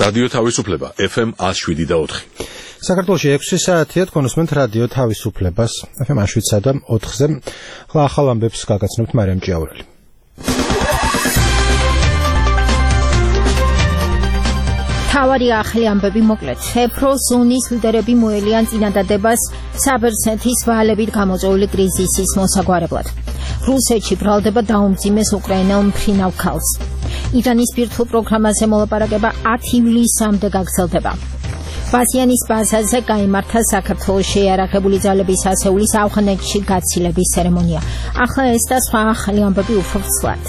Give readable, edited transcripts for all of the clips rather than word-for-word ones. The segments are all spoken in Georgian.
რადიო თავისუფლება FM 107.4. საქართველოში 6 საათია თქვენოსმენთ რადიო თავისუფლებას FM 107.4-ზე. ხლა ახალ ამბებს გაგაცნობთ მარიამ ჭიაურელი. თავარი ახალი ამბები მოკლედ. ევროზონის ლიდერები მოელიან წინადადებას საბერძნეთის ვალებით გამოწვეული კრიზისის მოსაგვარებლად. რუსეთში ბრალდება დაუმძიმეს უკრაინელ მფრინავ ქალს. ირანის ბირთვულ პროგრამაზე მოლაპარაკება 10 ივლისამდე გაგრძელდება. ბაზიანის ბაზაზე გაიმართა საქართველოს შეიარაღებული ძალების ასეულის ავღანეთში გაცილების ცერემონია. ახლა ეს და სხვა ახალი ამბები უფრო ცვლად.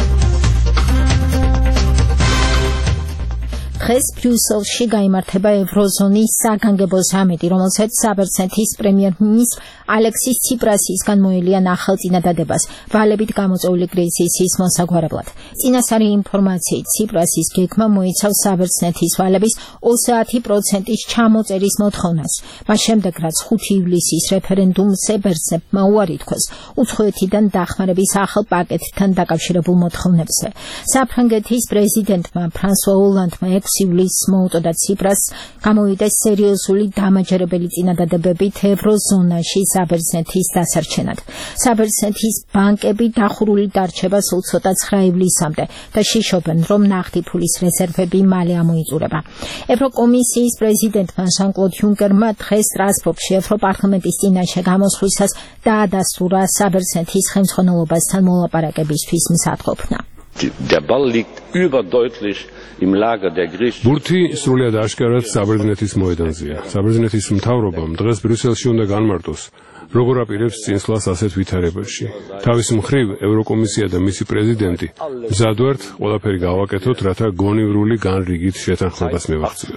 დღეს ბრიუსელში გაიმართება ევროზონის საგანგებო სამიტი, რომელსაც საბერძნეთის პრემიერ-მინისტრ ალექსის ციპრასისგან მოელიან ახალ წინადადებას ვალებით გამოწვეული კრიზისის მოსაგვარებლად. წინასწარი ინფორმაციით ციპრასის გეგმა მოიცავს საბერძნეთის ვალების 30%-ის ჩამოწერის მოთხოვნას. მას შემდეგ, რაც 5 ივლისის რეფერენდუმზე ბერძნებმა უარი თქვეს უცხოეთიდან დახმარების ახალ პაკეტთან დაკავშირებულ მოთხოვნებზე. საფრანგეთის პრეზიდენტმა ფრანსუა ოლანდმა 6 ივლისს მოუწოდა ციპრას გამოვიდეს სერიოზული დამაჯერებელი წინადადებებით ევროზონაში საბერძნეთის დასარჩენად. საბერძნეთის ბანკები დახურული დარჩება სულ ცოტა 9 ივლისამდე და შიშობენ, რომ ნახტი ფულის რეზერვები მალე ამოიწურება. ევროკომისიის პრეზიდენტმა ჟან-კლოდ იუნკერმა დღეს სტრასბურგში ევროპარლამენტის წინაშე გამოსვლისას დაადასტურა საბერძნეთის ხელმძღვანელობასთან მოლაპარაკებისთვის მზადყოფნა. Der Ball liegt überdeutlich im Lager der Griechen. ბურთი სრულად აშკარად საბერძნეთის მოედანზეა. საბერძნეთის მთავრობამ დღეს ბრიუსელში უნდა განმარტოს, როგორ აპირებს წინსვლას ასეთ ვითარებაში. თავის მხრივ ევროკომისია და მისი პრეზიდენტი მზად ვართ ყველაფერი გავაკეთოთ, რათა გონივრული განრიგით შეთანხმებას მივაღწიოთ.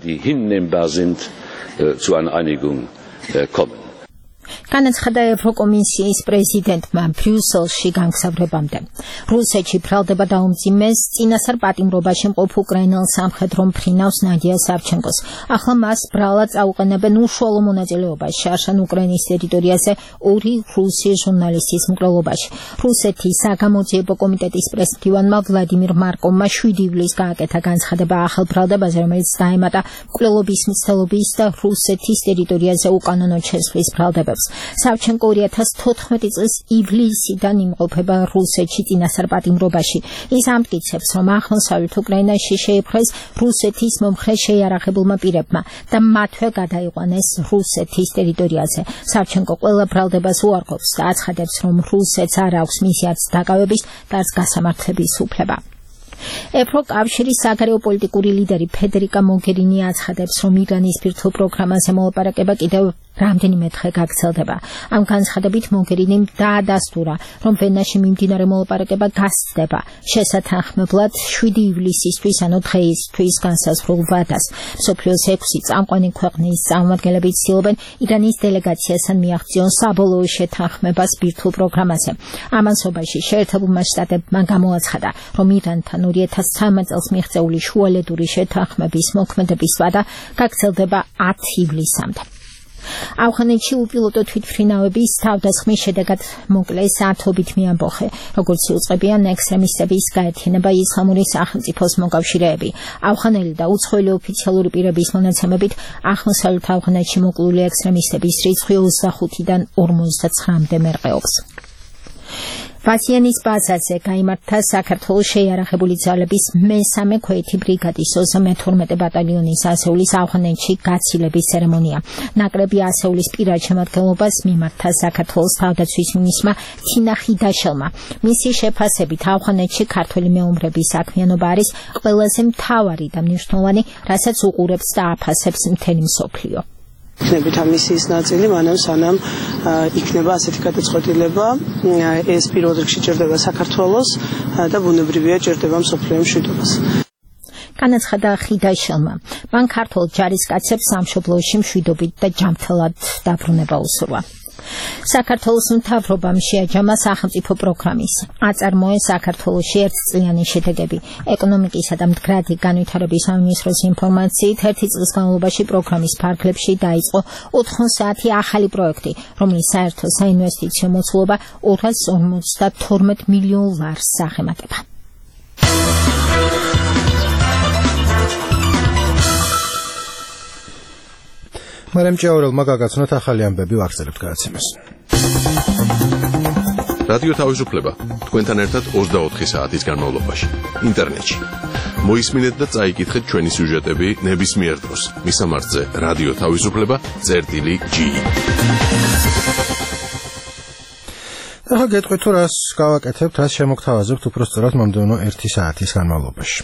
განაცხადა ევროკომისიის პრეზიდენტმა ბრიუსელში გამგზავრებამდე. რუსეთში ბრალდება დაუმძიმეს წინასწარ პატიმრობაში მყოფ უკრაინელ სამხედრო მფრინავს ნადია სავჩენკოს. ახლა მას ბრალად წაუყენებენ უშუალო მონაწილეობაში შარშან უკრაინის ტერიტორიაზე 2 რუსი ჟურნალისტის მკვლელობაში. რუსეთის საგამოძიებო კომიტეტის პრესმდივანმა ვლადიმირ მარკოვმა 7 ივლისს გააკეთა განცხადება ახალ ბრალდებაზე, რომელიც დაემატა მკვლელობის მცდელობის და რუსეთის ტერიტორიაზე უკანონო შესვლის ბრალდებებს. სავჩენკო 2014 წლის ივლისიდან იმყოფება რუსეთში წინასწარ პატიმრობაში. ის ამტკიცებს, რომ აღმოსავლეთ უკრაინაში შეიპყრეს რუსეთის მომხრე შეიარაღებულმა პირებმა და მათვე გადაიყვანეს რუსეთის ტერიტორიაზე. სავჩენკო ყველა ბრალდებას უარყოფს და აცხადებს, რომ რუსეთს არ აქვს მისი არც დაკავების და არც გასამართლების უფლება. ევროკავშირის საგარეო პოლიტიკური ლიდერი ფედერიკა მოგერინი აცხადებს, რომ ირანის ბირთვულ პროგრამაზე მოლაპარაკება კიდევ რამდენიმე დღე გაგრძელდება. ამ განცხადებით მოგერინიმ დაადასტურა, რომ ვენაში მიმდინარე მოლაპარაკება გასცდება შესათანხმებლად 7 ივლისისთვის, ანუ დღეისთვის განსაზღვრულ ვადას. მსოფლიოს 6 წამყვანი ქვეყნის წარმომადგენლები ცდილობენ ირანის დელეგაციასთან მიაღწიონ საბოლოო შეთანხმებას ბირთვულ პროგრამაზე. ამასობაში შეერთებულმა შტატებმა გამოაცხადა, რომ ირანთან 2013 წელს მიღწეული შუალედური შეთანხმების მოქმედების ვადა გაგრძელდება 10 ივლისამდე. ავღანეთში უპილოტო თვითმფრინავების თავდასხმის შედეგად მოკლეს 10-ობით მეამბოხე, როგორც იუწყებიან ექსტრემისტების გაერთიანება ისლამური სახელმწიფოს მოკავშირეები. ავღანელი და უცხოელი ოფიციალური პირების მონაცემებით აღმოსავლეთ ავღანეთში მოკლული ექსტრემისტების რიცხვი 25-დან 59-მდე მერყეობს. ბაზიანის ბაზაზე გაიმართა საქართველოს შეიარაღებული ძალების მე-3 ქვეითი ბრიგადის 32 ბატალიონის ასეულის ავღანეთში გაცილების ცერემონია. ნაკრები ასეულის პირად შემადგენლობას მიმართა საქართველოს თავდაცვის მინისტრმა თინა ხიდაშელმა. მისი შეფასებით ავღანეთში ქართველი მეომრების საქმიანობა არის ყველაზე მთავარი და მნიშვნელოვანი, რასაც უყურებს და აფასებს მთელი მსოფლიო. იქნებით ამ მისიის ნაწილი, მანამ სანამ იქნება ასეთი გადაწყვეტილება, ეს პირველ რიგში ჭირდება საქართველოს და ბუნებრივია ჭირდება მსოფლიო მშვიდობას. განაცხადა ხიდაშელმა. მან ქართულ ჯარისკაცებს სამშობლოში მშვიდობით და ჯანმრთელად დაბრუნება უსურვა. საქართველოს მთავრობამ შეაჯამა სახელმწიფო პროგრამის. აწარმოეს საქართველოში ერთწლიანი შედეგები. ეკონომიკისა და მდგრადი განვითარების სამინისტროს ინფორმაციით 1 წლის განმავლობაში პროგრამის ფარგლებში დაიწყო 80 ახალი პროექტი, რომლის საერთო საინვესტიციო მოცულობა 252 მილიონ ლარს აღემატება. მარემ ჭეაურელმა გაგაცნოთ ახალი ამბები, ვაგრძელებთ გადაცემას. რადიო თავისუფლება თქვენთან ერთად 24 საათის განმავლობაში ინტერნეტში. მოისმინეთ და წაიკითხეთ ჩვენი სიუჟეტები ნებისმიერ დროს. მისამართზე რადიო თავისუფლება.gi. ახლა გეტყვით თუ რას გავაკეთებთ, რას შემოგთავაზებთ უფრო სწორად მომდევნო 1 საათის განმავლობაში.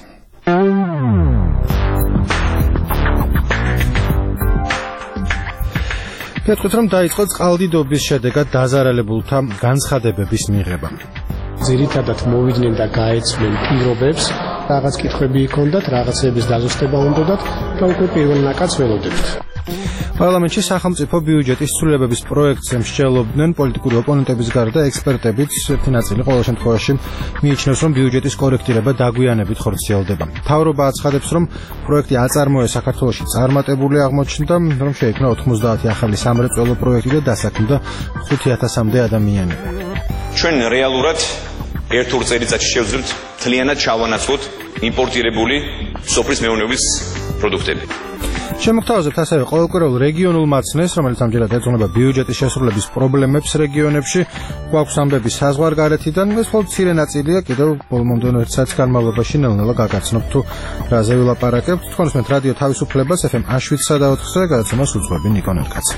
გეტყვით რომ დაიწყო წყალდიდობის შედეგად დაზარალებულთა განცხადებების მიღება. ძირითადად მოვიდნენ და გაეცნენ პირობებს, რაღაც კითხვები იქონდათ, რაღაცების დაზუსტება უნდათ და უკვე პირველ ნაკადს ველოდებთ. პარლამენტში სახელმწიფო ბიუჯეტის ცვლილებების პროექტს მსჯელობდნენ პოლიტიკური ოპონენტების გარდა ექსპერტებიც. ერთი ნაწილი ყოველ შემთხვევაში მიიჩნევს, რომ ბიუჯეტის კორექტირება დაგვიანებით ხორციელდება. მთავრობა აცხადებს, რომ პროექტი აწარმოე საქართველოში წარმატებული აღმოჩნდა, რომ შეიქმნა 90 ახალი სამრეწველო პროექტი და დასაქმდა 5000-მდე ადამიანი. ჩვენ რეალურად ერთ-ორ წელიწადში შევძლებთ მთლიანად ჩავანაცვლოთ იმპორტირებული სოფლის მეურნეობის პროდუქტები. შემოგთავაზებთ ასევე ყოველკვირეულ რეგიონულ მაცნეს, რომელიც ამჯერად ეძღვნება ბიუჯეტის შესრულების პრობლემებს რეგიონებში. გვაქვს ამბები საზღვარგარეთიდან, ეს მხოლოდ მცირე ნაწილია, კიდევ მომდევნო 1 საათის განმავლობაში ნელ-ნელა გაგაცნობთ თუ რაზე ვილაპარაკებთ. თქვენ უსმენთ რადიო თავისუფლებას FM 7-სა და 4-ზე, გადაცემას უძღვები ნიკო ნერკაძე.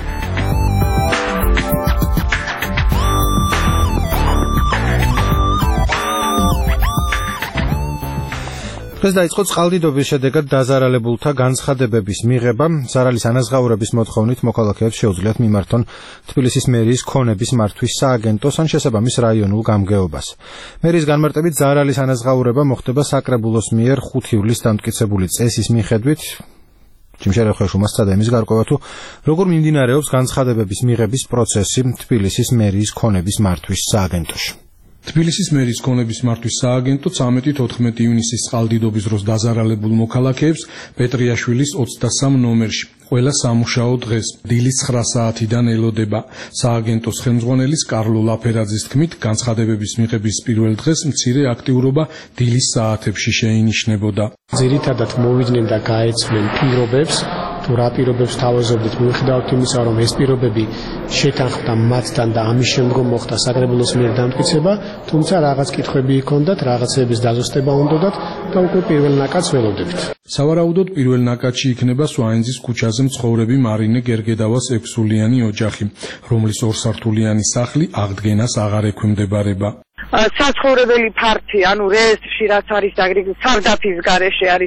დღეს დაიწყო წყალდიდობის შედეგად დაზარალებულთა განცხადებების მიღება. ზარალის ანაზღაურების მოთხოვნით მოქალაქეებს შეუძლიათ მიმართონ თბილისის მერიის ქონების მართვის სააგენტოს ან შესაბამის რაიონულ გამგეობას. მერიის განმარტებით ზარალის ანაზღაურება მოხდება საკრებულოს მიერ 5 ივლისს დამტკიცებული წესის მიხედვით. ჯიმშერეხეშუმას სცადა იმის გარკვევა თუ როგორ მიმდინარეობს განცხადებების მიღების პროცესი თბილისის მერიის ქონების მართვის სააგენტოში. თბილისის მერიის ქონების მართვის სააგენტო 13-14 ივნისის წყალდიდობის დროს დაზარალებულ მოქალაქეებს პეტრიაშვილის 23 ნომერში ყველა სამუშაო დღეს დილის 9 საათიდან ელოდება. სააგენტოს ხელმძღვანელის კარლო ლაფერაძის თქმით, განცხადებების მიღების პირველ დღეს მცირე აქტიურობა დილის საათებში შეინიშნებოდა. ძირითადად მოვიდნენ და გაეცნენ პირობებს, თუ რა პირობებს თავაზობდით, მიუხედავად იმისა, რომ ეს პირობები შეთანხმდა მათთან და ამის შემდგომ მოხდა საკრებულოს მიერ დამტკიცება, თუმცა რაღაც კითხვები იქონდათ, რაღაცების დაზუსტება უნდათ და უკვე პირველ ნაკადს ველოდებთ. სავარაუდოდ პირველ ნაკადში იქნება სვაინძის ქუჩაზე მცხოვრები მარინე გერგედავას 6-სულიანი ოჯახი, რომლის 2 სართულიანი სახლი აღდგენას აღარ ექვემდებარება. საცხოვრებელი ფართი, ანუ რეესტრში რაც არის დაგრეგლებული სარდაფის გარეშე არის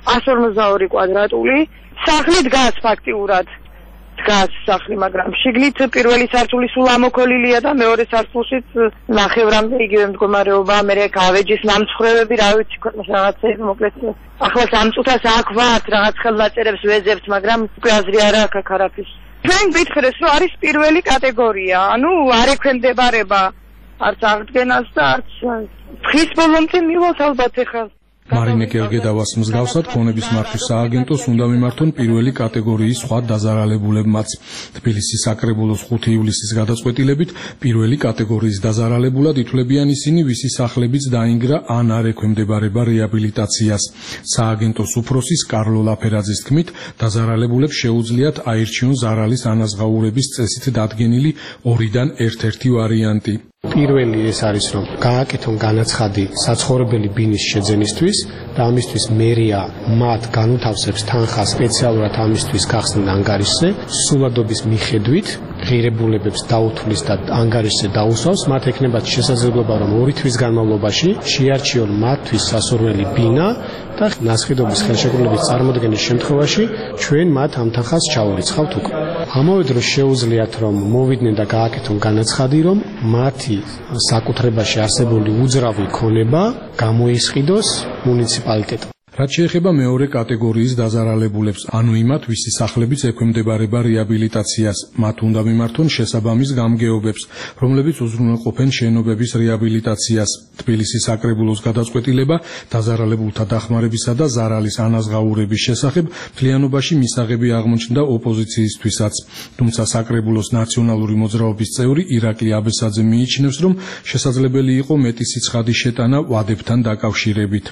152 კვადრატული. სახლი დგას ფაქტიურად. დგას სახლი, მაგრამ შიგნით პირველი სართული სულ ამოქოლილია და მეორე სართულშიც ნახევრამდე იგივე მდგომარეობა, მე გავეჯის ნამცხრევები, რა ვიცი, ქვეყნის რაღაცეები მოკლედ. ახლა სამწუთას აქ ვართ, რაღაც ხელნაწერებს ვეძებთ, მაგრამ უკვე აზრი არ აქვს აქ არაფრის. ჩვენ გითხრეს, რომ არის პირველი კატეგორია, ანუ არ ექვემდებარება არც აღდგენას და არც დღის ბოლომდე მივალთ ალბათ ახლა. მარინე გერგედავას მსგავსად ქონების მართვის სააგენტოს უნდა მიმართონ პირველი კატეგორიის სხვა დაზარალებულებმაც. თბილისის საკრებულოს 5 ივლისის გადაწყვეტილებით პირველი კატეგორიის დაზარალებულად ითვლებიან ისინი, ვისი სახლებიც დაინგრა ან არ ექვემდებარება რეაბილიტაციას. სააგენტოს უფროსის კარლო ლაფერაძის თქმით, დაზარალებულებს შეუძლიათ აირჩიონ ზარალის ანაზღაურების წესით დადგენილი 2-დან ერთ-ერთი ვარიანტი. პირველი ეს არის, რომ გააკეთონ განაცხადი საცხოვრებელი ბინის შეძენისთვის და ამისთვის მერია მათ განუთავსებს თანხას სპეციალურად ამისთვის გახსნილ ანგარიშზე, სულადობის მიხედვით ღირებულებებს დაუთვლის და ანგარიშზე დაუსვავს, მათ ექნებათ შესაძლებლობა, რომ 2 თვის განმავლობაში შეარჩიონ მათთვის სასურველი ბინა და ნასყიდობის ხელშეკრულების წარმოქმნის შემთხვევაში ჩვენ მათ ამ თანხას ჩაურიცხავთ უკვე. ამავე დროს შეუძლიათ, რომ მოვიდნენ და გააკეთონ განაცხადი, რომ მათი საკუთრებაში არსებული უძრავი ქონება გამოისყიდოს მუნიციპალიტეტმა. რაც შეეხება მეორე კატეგორიის დაზარალებულებს, ანუ იმათ, ვისი სახლებიც ექვემდებარება რეაბილიტაციას, მათ უნდა მიმართონ შესაბამის გამგეობებს, რომლებიც უზრუნველყოფენ შენობების რეაბილიტაციას. თბილისის საკრებულოს გადაწყვეტილება დაზარალებულთა დახმარებისა და ზარალის ანაზღაურების შესახებ მთლიანობაში მისაღები აღმოჩნდა ოპოზიციისთვისაც. თუმცა საკრებულოს ნაციონალური მოძრაობის წევრი ირაკლი აბესაძე მიიჩნევს, რომ შესაძლებელი იყო მეტი სიცხადის შეტანა ვადებთან დაკავშირებით.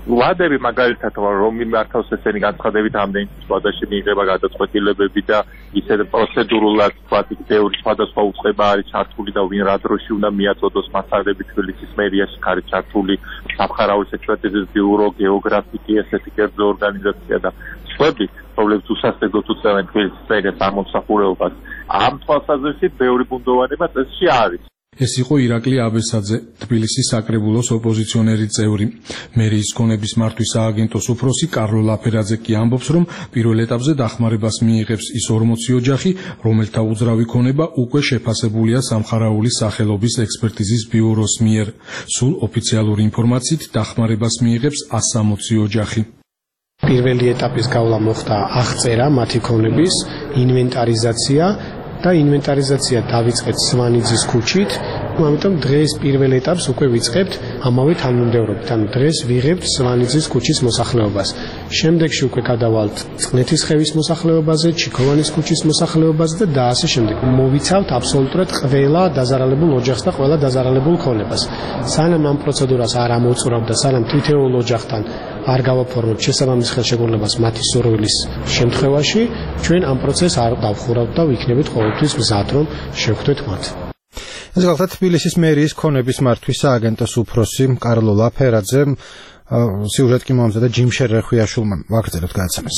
ვადები მაგალითად რომ მიმართავს ესენი განცხადებით ამდენ სხვადასხვა მიიღება გადაწყვეტილებები და ისე პროცედურულად თქვათ თეორიის სხვადასხვა უწყება არის ჩართული და ვინ რა დროში უნდა მიაწოდოს მასწავლებლები თბილისის მერიაში არის ჩართული სამხარაულის ექსპერტიზის ბიურო გეოგრაფიკი ესეთი კერძო ორგანიზაცია და სხვები პრობლემებს უსასწრებლად უწევენ თბილისის მერიას ამომსახურეობას ამ თვალსაზრისით ბევრი ბუნდოვანება წესში არის. ეს იყო ირაკლი აბესაძე, თბილისის საკრებულოს ოპოზიციონერი წევრი. მერიის ქონების მართვის სააგენტოს უფროსი კარლო ლაფერაძე კი ამბობს, რომ პირველ ეტაპზე დახმარებას მიიღებს ის 40 ოჯახი, რომელთა უძრავი ქონება უკვე შეფასებულია სამხარაულის სახელობის ექსპერტიზის ბიუროს მიერ. სულ ოფიციალური ინფორმაციით დახმარებას მიიღებს 160 ოჯახი. პირველი ეტაპის გავლა მოხდა აღწერა მათი ქონების, ინვენტარიზაცია და ინვენტარიზაცია დავიწყეთ სვანიძის ქუჩით, ამიტომ დღეს პირველ ეტაპს უკვე ვიწყებთ ამავე თანმიმდევრობით, ანუ დღეს ვიღებთ სვანიძის ქუჩის მოსახლეობას. შემდეგში უკვე გადავალთ წყნეთისხევის მოსახლეობაზე, ჩიქოვანის ქუჩის მოსახლეობაზე და ასე შემდეგ. მოვიცავთ აბსოლუტურად ყველა დაზარალებულ ოჯახს და ყველა დაზარალებულ ქონებას. სანამ ამ პროცედურას არ ამოწურავთ და სანამ თითოეულ ოჯახთან არ გავაფორმებთ შესაბამის ხელშეკრულებას მათი სურვილის შემთხვევაში, ჩვენ ამ პროცესს არ დავხურავთ და ვიქნებით ყოველთვის მზად, რომ შევხვდეთ მათ. ეს გახლავთ თბილისის მერიის ქონების მართვის სააგენტოს უფროსი კარლო ლაფერაძე, სიუჟეტი კი მომზადა ჯიმ შერეხვიაშვილმა. ვაგრძელებთ გადაცემას.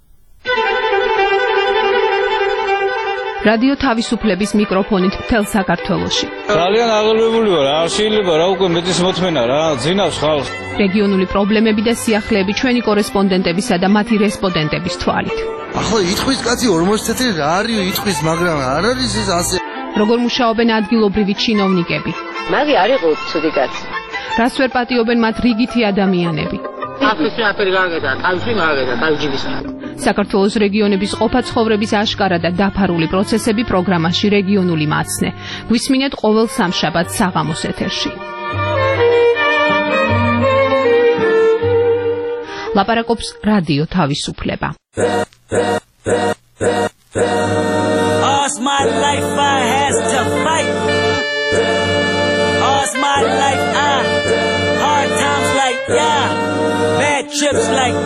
რადიო თავისუფლების მიკროფონით მთელ საქართველოში. ძალიან აღელვებული ვარ, არ შეიძლება რა უკვე მეტის მოთმენა რა, ძინავს ხალხს. რეგიონული პრობლემები და სიახლეები ჩვენი კორესპონდენტებისა და მათი რესპონდენტების თვალით. ახლა იტყვის კაცი 40 წელი რა არის იტყვის, მაგრამ არ არის ეს ასე. როგორ მუშაობენ ადგილობრივი ჩინოვნიკები? მაგი არ იყო ცუდი კაცი. რას ვერ პატიობენ მათ რიგითი ადამიანები? აფრიკა აფერი გაგედა, თავში მაგედა, თავჯიბის. საქართველოს რეგიონების ყოფა-ცხოვრების აშკარა და დაფარული პროცესები პროგრამაში რეგიონული მაცნე. გვისმინეთ ყოველ სამშაბათს საღამოს ეთერში. ლაპარაკობს რადიო თავისუფლება. All my life I had to fight. All my life hard times like bad trips like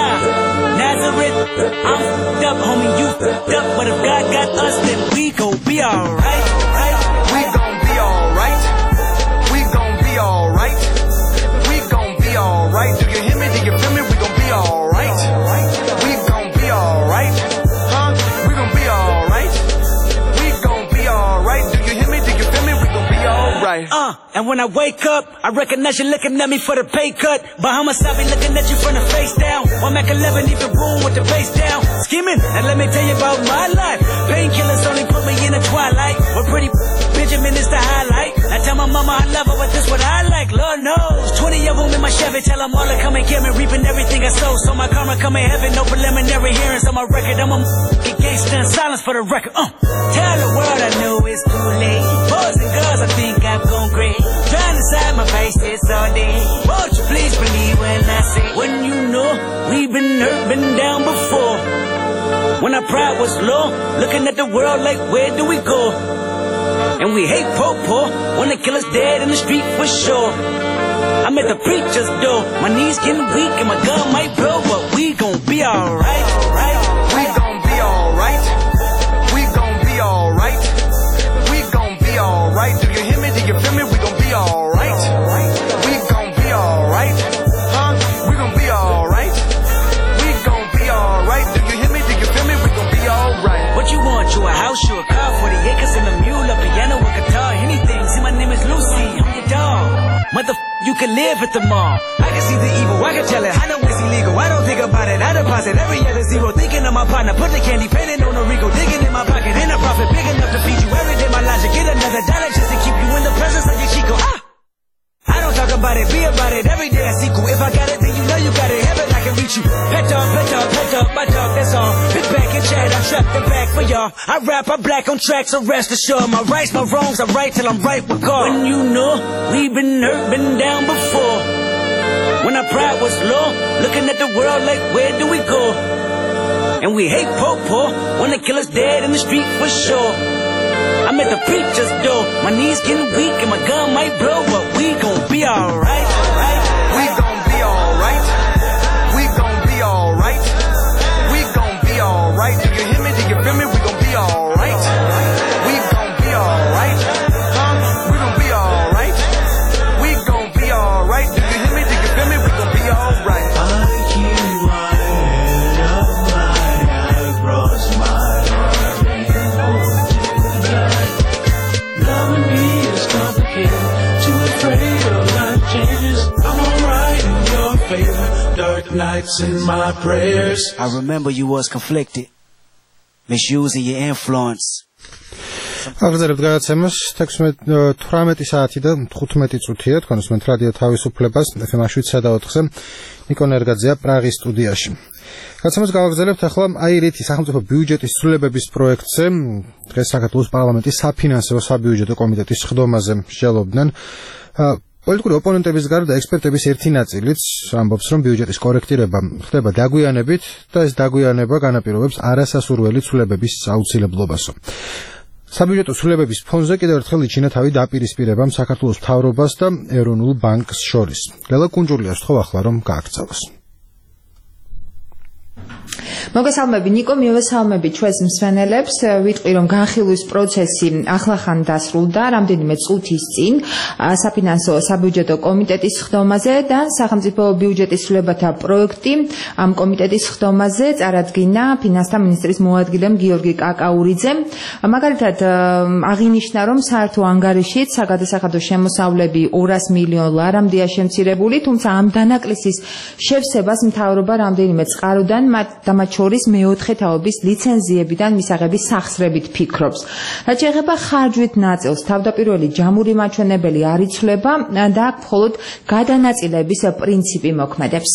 Nazareth. I'm f***ed up, homie, you f***ed up, but if God got us, then we gon' be alright. We gon' be alright. We gon' be alright. We gon' be alright. Do you hear me? Do you feel me? We gon' be alright. We gon' be alright. Huh? We gon' be alright. We gon' be alright. Do you hear me? Do you feel me? We gon' be alright. And when I wake up, I recognize you looking at me for the pay cut. Bahamas, I be looking at you from the face down. One Mac 11, even room with the bass down. Scheming, and let me tell you about my life. Painkillers only put me in the twilight. We're pretty Benjamin is the highlight. I tell my mama I love her, but this what I like. Lord knows, 20 of them in my Chevy. Tell them all to come and get me, reaping everything I sow. So my karma come in heaven, no preliminary hearings on my record. I'm a gangster in silence for the record. Tell the world I know it's too late. Boys and girls, I think I've gone great. Trying to side my faces all day. Won't you please believe when I say, when you know we've been hurt, been down before. When our pride was low, looking at the world like where do we go? And we hate poor, wanna kill us dead in the street for sure. I'm at the preacher's door, my knees getting weak and my gun might blow, but we gon' be alright. We gon' be alright. We gon' be alright. We gon' be alright. Do you hear me? Do you feel me? We gon' be alright. We gon' be alright. Huh? We gon' be alright. We gon' be alright. Do you hear me? Do you feel me? We gon' be alright. What you want? You a house, you a car, 40 acres and a mule, a piano, a guitar, anything. See, my name is Lucy, I'm your dog. You can live at the mall. I can see the evil, I can tell it. I know it's illegal, I don't think about it. I deposit every other zero, thinking of my partner. Put the candy, painting on a Rico, digging in my pocket. In a profit, big enough to feed you every day. My logic, get another dollar just to keep you in the presence of your Chico. I don't talk about it, be about it. Every day I see cool. If I got it, then you know you got it. Heaven, I can reach you. Pet dog, my dog, that's all. Big back and chat, I'm trapped and back for y'all. I rap, I'm black on track, so rest assured. My rights, my wrongs, I'm right till I'm right with God. When you know we've been hurt, been down before. When our pride was low, looking at the world like where do we go? And we hate poor, wanna kill us dead in the street for sure. I'm at the preacher's door, my knees getting weak and my gun might blow, but we gon' be alright. We gon' be alright. dark nights and my prayers. I remember you was conflicted, misusing your influence. აღწერებთ გადაცემას 18 საათი და 15 წუთია თქვენს მეთ რადიო თავისუფლებას FM-ში 7-4-ზე ნიკო ნერგაძეა პრაღის სტუდიაში. გადაცემას გავაგზავნებთ ახლა აირეთი სახელმწიფო ბიუჯეტის ცვლილებების პროექტზე. დღეს საქართველოს პარლამენტის საფინანსო საბიუჯეტო კომიტეტის სხდომაზე მსჯელობდნენ. პოლიტიკური ოპონენტების გარდა ექსპერტების ერთი ნაწილიც ამბობს, რომ ბიუჯეტის კორექტირება ხდება დაგვიანებით და ეს დაგვიანება განაპირობებს არასასურველი ცვლილებების აუცილებლობასო. საბიუჯეტო ცვლილებების ფონზე კიდევ ერთხელ იჩინა თავი დაპირისპირებამ საქართველოს მთავრობას და ეროვნულ ბანკს შორის. ლელა კუნჯულიას თხოვ ახლა რომ გააკრძალოს. მოგესალმები ნიკო, მივესალმები ჩვენს მსმენელებს. ვიტყვი რომ განხილვის პროცესი ახლახან დასრულდა რამდენიმე წუთის წინ საფინანსო საბიუჯეტო კომიტეტის სხდომაზე და სახელმწიფო ბიუჯეტის ცვლილებათა პროექტი ამ კომიტეტის სხდომაზე წარადგინა ფინანსთა მინისტრის მოადგილემ გიორგი კაკაურიძემ. მაგალითად აღინიშნა რომ საერთო ანგარიშით საგადასახადო შემოსავლები 200 მილიონ ლარამდეა შემცირებული, თუმცა ამ დანაკლისის შევსებას მთავრობა რამდენიმე წყაროდან მათ შორის მეოთხე თაობის ლიცენზიებიდან მისაღების სახსრებით ფიქრობს. რაც შეეხება ხარჯვით ნაწილს, თავდაპირველი ჯამური მაჩვენებელი არ იცვლება და აქ მხოლოდ გადანაწილების პრინციპი მოქმედებს.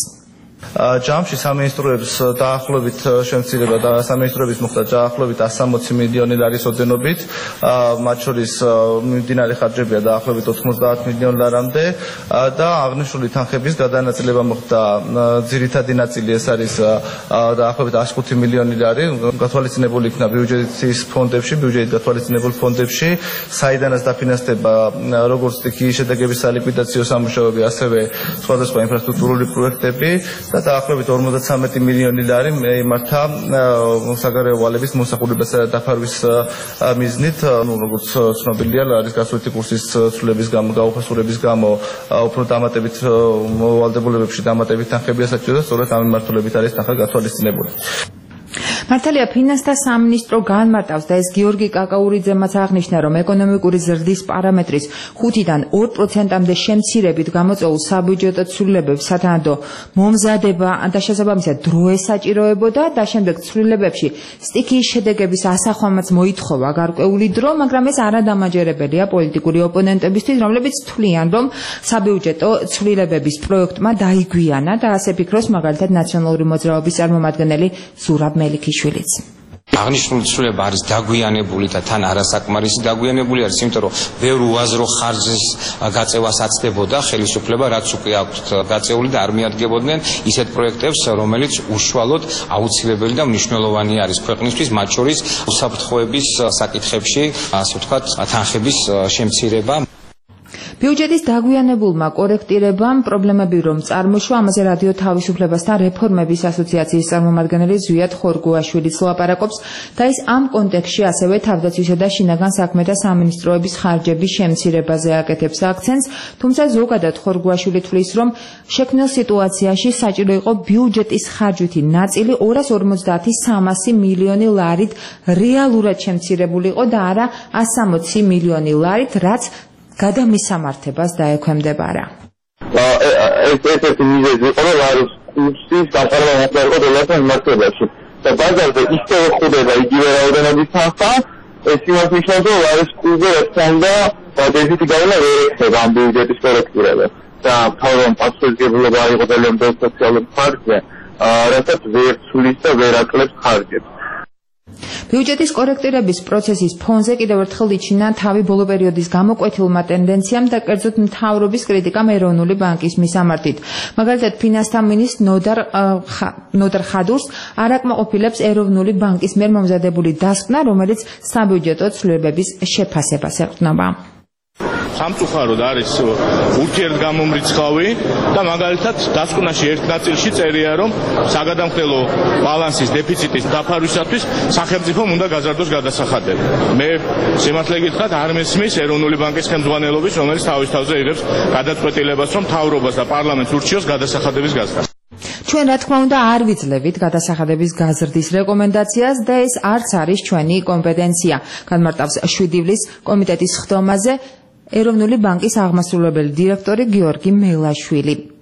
ჯამში სამინისტროებს დაახლოებით შემცირება და სამინისტროების მოხდა დაახლოებით 160 მილიონი ლარის ოდენობით, მათ შორის მიმდინარე ხარჯებია დაახლოებით 90 მილიონ ლარამდე და აღნიშნული თანხების გადანაწილება მოხდა. ძირითადი ნაწილი ეს არის დაახლოებით 105 მილიონი ლარი, გათვალისწინებული იქნა ბიუჯეტის ფონდებში, ბიუჯეტით გათვალისწინებულ ფონდებში, საიდანაც დაფინანსდება როგორც სტიქიის შედეგების სალიკვიდაციო სამუშაოები, ასევე სხვადასხვა ინფრასტრუქტურული პროექტები. და დაახლოებით 53 მილიონი ლარი იმართა საგარეო ვალების მოსახურებასა და დაფარვის მიზნით, როგორც ცნობილია, ლარის გასვლითი კურსის ცვლილების გამო, გაუფასურების გამო უფრო დამატებით ვალდებულებებში დამატებით თანხებია საჭირო და სწორედ ამ მიმართულებით არის თანხა გათვალისწინებული. მართალია ფინანსთა სამინისტრო განმარტავს და ეს გიორგი კაკაურიძემაც აღნიშნა, რომ ეკონომიკური ზრდის პარამეტრის 5-დან 2%-მდე შემცირებით გამოწვეულ საბიუჯეტო ცვლილებებს სათანადო მომზადება და შესაბამისად დრო ესაჭიროებოდა და შემდეგ ცვლილებებში სტიქიის შედეგების ასახვამაც მოითხოვა გარკვეული დრო, მაგრამ ეს არადამაჯერებელია პოლიტიკური ოპონენტებისთვის, რომლებიც თვლიან, რომ საბიუჯეტო ცვლილებების პროექტმა დაიგვიანა და ასე ფიქრობს მაგალითად ნაციონალური მოძრაობის წარმომადგენელი ზურაბ მელიქიშვილიც. აღნიშნული ცვლილება არის დაგვიანებული და თან არასაკმარისი დაგვიანებული არის, იმიტომ რომ ბევრ უაზრო ხარჯის გაწევას აცდებოდა ხელისუფლება, რაც უკვე აქვთ გაწეული და არ მიადგებოდნენ ისეთ პროექტებს, რომელიც უშუალოდ აუცილებელი და მნიშვნელოვანი არის ქვეყნისთვის, მათ შორის უსაფრთხოების საკითხებში, ასე ვთქვათ, თანხების შემცირება. ბიუჯეტის დაგვიანებულმა კორექტირებამ პრობლემები რომ წარმოშვა, ამაზე რადიო თავისუფლებასთან რეფორმების ასოციაციის წარმომადგენელი ზვიად ხორგუაშვილიც ლაპარაკობს და ის ამ კონტექსტში ასევე თავდაცვისა და შინაგან საქმეთა სამინისტროების ხარჯების შემცირებაზე აკეთებს აქცენტს, თუმცა ზოგადად ხორგუაშვილი თვლის, რომ შექმნილ სიტუაციაში საჭირო იყო ბიუჯეტის ხარჯვითი ნაწილი 250-300 მილიონი ლარით რეალურად შემცირებულიყო და არა 160 მილიონი ლარით, რაც გადამისამართებას დაექვემდებარა. ეს მიზეზი იყო, რომ არის კურსის დაფარვა მოხდა დოლართან მიმართებაში. და ბაზარზე ისევე ხვდება იგივე რაოდენობის თანხა, ეს იმას ნიშნავს, რომ არის კურსზე ერთსანდა დეფიციტი გავლა ვერ ეხება ამ ბიუჯეტის კორექტირება. და თავრობამ პასუხისმგებლობა აიღო ძალიან ბევრ სოციალურ ხარჯზე, რასაც ვერ ცვლის და ვერ აკლებს ხარჯებს. ბიუჯეტის კორექტირების პროცესის ფონზე კიდევ ერთხელ იჩინა თავი ბოლო პერიოდის გამოკვეთილმა ტენდენციამ და კერძოდ მთავრობის კრიტიკამ ეროვნული ბანკის მისამართით. მაგალითად, ფინანსთა მინისტრ ნოდარ ხადურს არ აკმაყოფილებს ეროვნული ბანკის მიერ მომზადებული დასკვნა, რომელიც საბიუჯეტო ცვლილებების შეფასებას ეყრდნობა. სამწუხაროდ არის ურთიერთგამომრიცხავი და მაგალითად დასკვნაში ერთ ნაწილში წერია, რომ საგადამხდელო ბალანსის დეფიციტის დაფარვისათვის სახელმწიფომ უნდა გაზარდოს გადასახადები. მე სიმართლე გითხრათ, არ მესმის ეროვნული ბანკის ხელმძღვანელობის, რომელიც თავის თავზე იღებს გადაწყვეტილებას, რომ მთავრობას და პარლამენტს ურჩიოს გადასახადების გაზრდა. ჩვენ რა თქმა უნდა არ ვიძლევით გადასახადების გაზრდის რეკომენდაციას და ეს არც არის ჩვენი კომპეტენცია, განმარტავს 7 ივლის კომიტეტის სხდომაზე ეროვნული ბანკის აღმასრულებელი დირექტორი გიორგი მელაშვილი.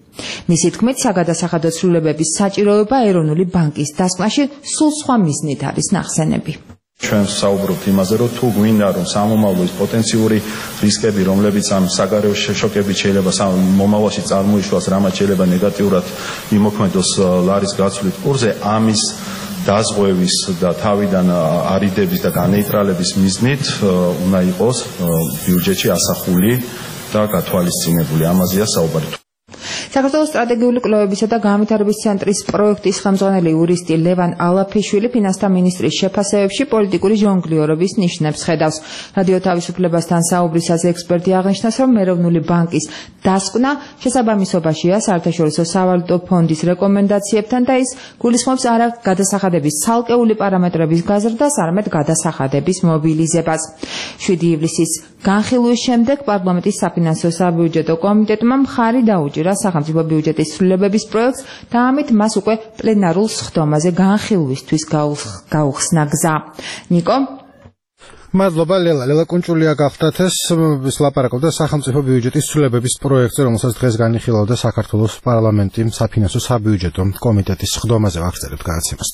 მისი თქმით, საგადასახადო ცვლილებების საჭიროება ეროვნული ბანკის დასკვნაში სულ სხვა მიზნით არის ნახსენები. ჩვენ საუბრობთ იმაზე, რომ თუ გვინდა რომ სამომავლოის პოტენციური რისკები, რომლებიც ამ საგარეო შოკებით შეიძლება მომავალში წარმოიშვას, რამაც შეიძლება ნეგატიურად იმოქმედოს ლარის გაცვლის კურსზე, ამის დაზღვევის და თავიდან არიდების და განეიტრალების მიზნით უნდა იყოს ბიუჯეტში ასახული და გათვალისწინებული. ამაზეა საუბარი. საქართველოს სტრატეგიული კვლევებისა და განვითარების ცენტრის პროექტის ხელმძღვანელი იურისტი ლევან ალაფიშვილი ფინანსთა მინისტრის შეფასებებში პოლიტიკური ჟონგლიორობის ნიშნებს ხედავს. რადიო თავისუფლებასთან საუბრისას ექსპერტი აღნიშნავს, რომ ეროვნული ბანკის დასკვნა შესაბამისობაშია საერთაშორისო სავალუტო ფონდის რეკომენდაციებთან და ის გულისხმობს არა გადასახადების ცალკეული პარამეტრების გაზრდას, არამედ გადასახადების მობილიზებას. 7 ივლისის განხილვის შემდეგ პარლამენტის საფინანსო საბიუჯეტო კომიტეტმა მხარი დაუჭირა სახელმწიფო ბიუჯეტის ცვლილებების პროექტს და ამით მას უკვე პლენარულ სხდომაზე განხილვისთვის გაუხსნა გზა. ნიკო მადლობა ლელა კუნჭულია გახდათ ეს ლაპარაკობდა სახელმწიფო ბიუჯეტის ცვლილებების პროექტზე, რომელსაც დღეს განიხილავდა საქართველოს პარლამენტი საფინანსო საბიუჯეტო კომიტეტის სხდომაზე. ვახსენებთ გადაცემას.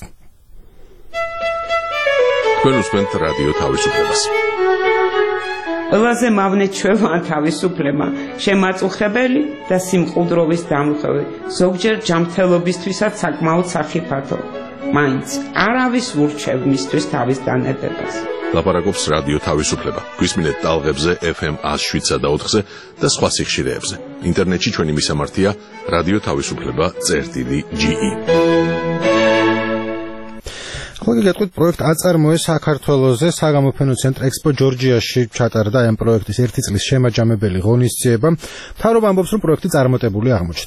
თქვენ უსმენთ რადიო თავისუფლებას. ყველაზე მავნეჩვევაა თავისუფლება, შემაწუხებელი და სიმყუდროვის დამხევი, ზოგჯერ ჯანმრთელობისთვისაც საკმაოდ სახიფათო. მაინც არავის ურჩევ მისთვის თავის დანებებას. ლაპარაკობს რადიო თავისუფლება. გვისმინეთ ტალღებზე FM 107 და 4-ზე და სხვა სიხშირეებზე. ინტერნეტში ჩვენი მისამართია radioთავისუფლება.ge. ხოლმე გეტყვით პროექტ აწარმოეს საქართველოზე საგამოფენო ცენტრ ექსპო ჯორჯიაში ჩატარდა ამ პროექტის 1 წლის შემაჯამებელი ღონისძიება. მთავრობა ამბობს, რომ პროექტი წარმატებული აღმოჩნდა.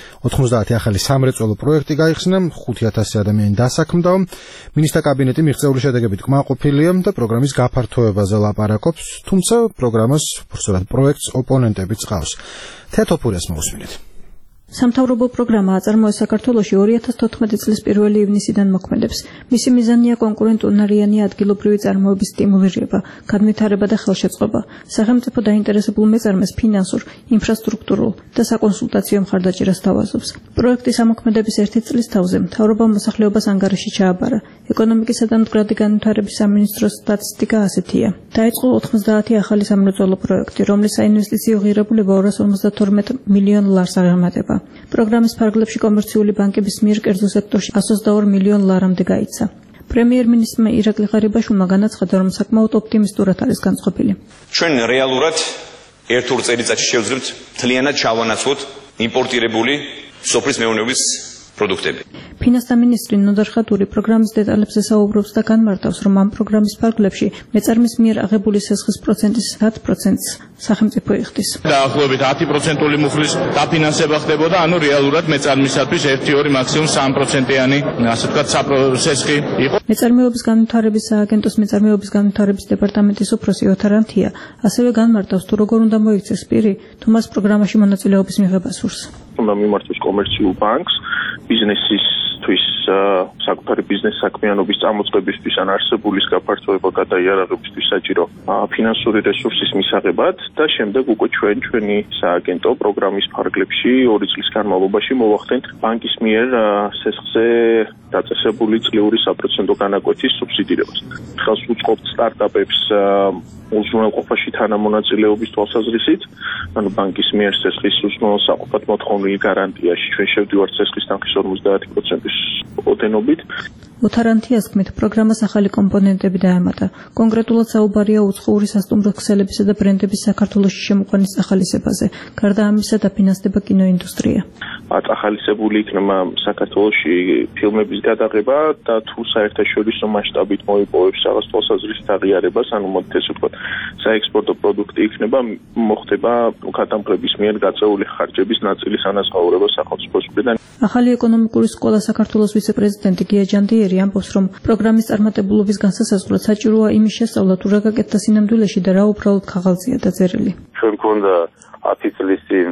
90 ახალი სამრეწველო პროექტი გაიხსნა, 5000 ადამიანი დასაქმდაო. მინისტრთა კაბინეტი მიღწეული შედეგებით კმაყოფილია და პროგრამის გაფართოებაზე ლაპარაკობს, თუმცა პროგრამას პროექტს ოპონენტებიც ყავს. თეთოფურეს მოусმინეთ. სამთავრობო პროგრამა აწარმოეს საქართველოში 2014 წლის 1 ივნისიდან მოქმედებს. მისი მიზანია კონკურენტუნარიანი ადგილობრივი წარმოების სტიმულირება, განვითარება და ხელშეწყობა. სახელმწიფო დაინტერესებულ მეწარმეს ფინანსურ, ინფრასტრუქტურულ და საკონსულტაციო მხარდაჭერას თავაზობს. პროექტის ამოქმედების 1 წლის თავზე მთავრობამ მოსახლეობას ანგარიში ჩააბარა. ეკონომიკისა და მდგრადი განვითარების სამინისტროს სტატისტიკა ასეთია. დაიწყო 90 ახალი სამრეწველო პროექტი, რომლის საინვესტიციო ღირებულება 252 მილიონ ლარს აღემატება. პროგრამის ფარგლებში კომერციული ბანკების მიერ კერძო სექტორში 122 მილიონ ლარამდე გაიცა. პრემიერ-მინისტრმა ირაკლი ღარიბაშვილმა განაცხადა, რომ საკმაოდ ოპტიმისტურად არის განწყობილი. ჩვენ რეალურად ერთ-ორ წელიწადში შევძლებთ მთლიანად ჩავანაცვლოთ იმპორტირებული სოფლის მეურნეობის პროდუქტები. ფინანსთა მინისტრი ნოდარ ხატური პროგრამის დეტალებზე საუბრობს და განმარტავს, რომ ამ პროგრამის ფარგლებში მეწარმის მიერ აღებული სესხის პროცენტის 10%-ს სახელმწიფო იხდის. დაახლოებით 10%-ული მუხლის დაფინანსება ხდებოდა, ანუ რეალურად მეწარმისათვის 1-2 მაქსიმუმ 3%-იანი, ასე ვთქვათ, სესხი იყო. მეწარმეობის განვითარების სააგენტოს მეწარმეობის განვითარების დეპარტამენტის უფროსი ოთარანთია ასევე განმარტავს, თუ როგორ უნდა მოიქცეს პირი, თუ მას პროგრამაში მონაწილეობის მიღება სურს. უნდა მიმართოს კომერციულ ბანკს ბიზნესისთვის საკუთარი ბიზნეს საქმიანობის წარმოწყვეტისთვის ან არსებულის გაფართოება გადაიარაღებისთვის საჭირო ფინანსური რესურსის მისაღებად და შემდეგ უკვე ჩვენი სააგენტო პროგრამის ფარგლებში 2 წლის განმავლობაში მოვახდენთ ბანკის მიერ სესხზე დაწესებული წლიური საპროცენტო განაკვეთის სუბსიდირებას. ხელს უწყობთ სტარტაპებს უზრუნველყოფაში თანამონაწილეობის თვალსაზრისით, ანუ ბანკის მიერ სესხის უზრუნველსაყოფად მოთხოვნილი გარანტიაში ჩვენ შევდივართ სესხის თანხის 50%-ის ოდენობით. ოთარანთიას თქმით, პროგრამას ახალი კომპონენტები დაემატა. კონკრეტულად საუბარია უცხოური სასტუმრო ქსელებისა და ბრენდების საქართველოში შემოყვანის ახალისებაზე. გარდა ამისა დაფინანსდება კინოინდუსტრია. ახალისებული იქნება საქართველოში ფილმების გადაღება და თუ საერთაშორისო მასშტაბით მოიპოვებს რაღაც თვალსაზრისით აღიარებას, ანუ მოდით ესე ვთქვათ, საექსპორტო პროდუქტი იქნება, მოხდება გადამყრების მიერ გაწეული ხარჯების ნაწილის ანაზღაურება სახელმწიფოს მხრიდან. ახალი ეკონომიკური სკოლა საქართველოს ვიცე-პრეზიდენტი გია ჯანდიერი ამბობს, რომ პროგრამის წარმატებულობის განსასაზღვრად საჭიროა იმის შესწავლა, თუ რა გაკეთდა სინამდვილეში და რა უბრალოდ ქაღალდზეა დაწერილი. ჩვენ გქონდა 10 წლის წინ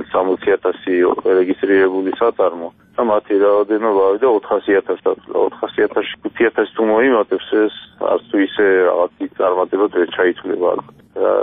60,000 რეგისტრირებული საწარმო და მათი რაოდენობა ავიდა 400,000-ად. 400,000-ში 5,000 თუ მოიმატებს, ეს არც თუ ისე რაღაცი წარმატება ვერ ჩაითვლება.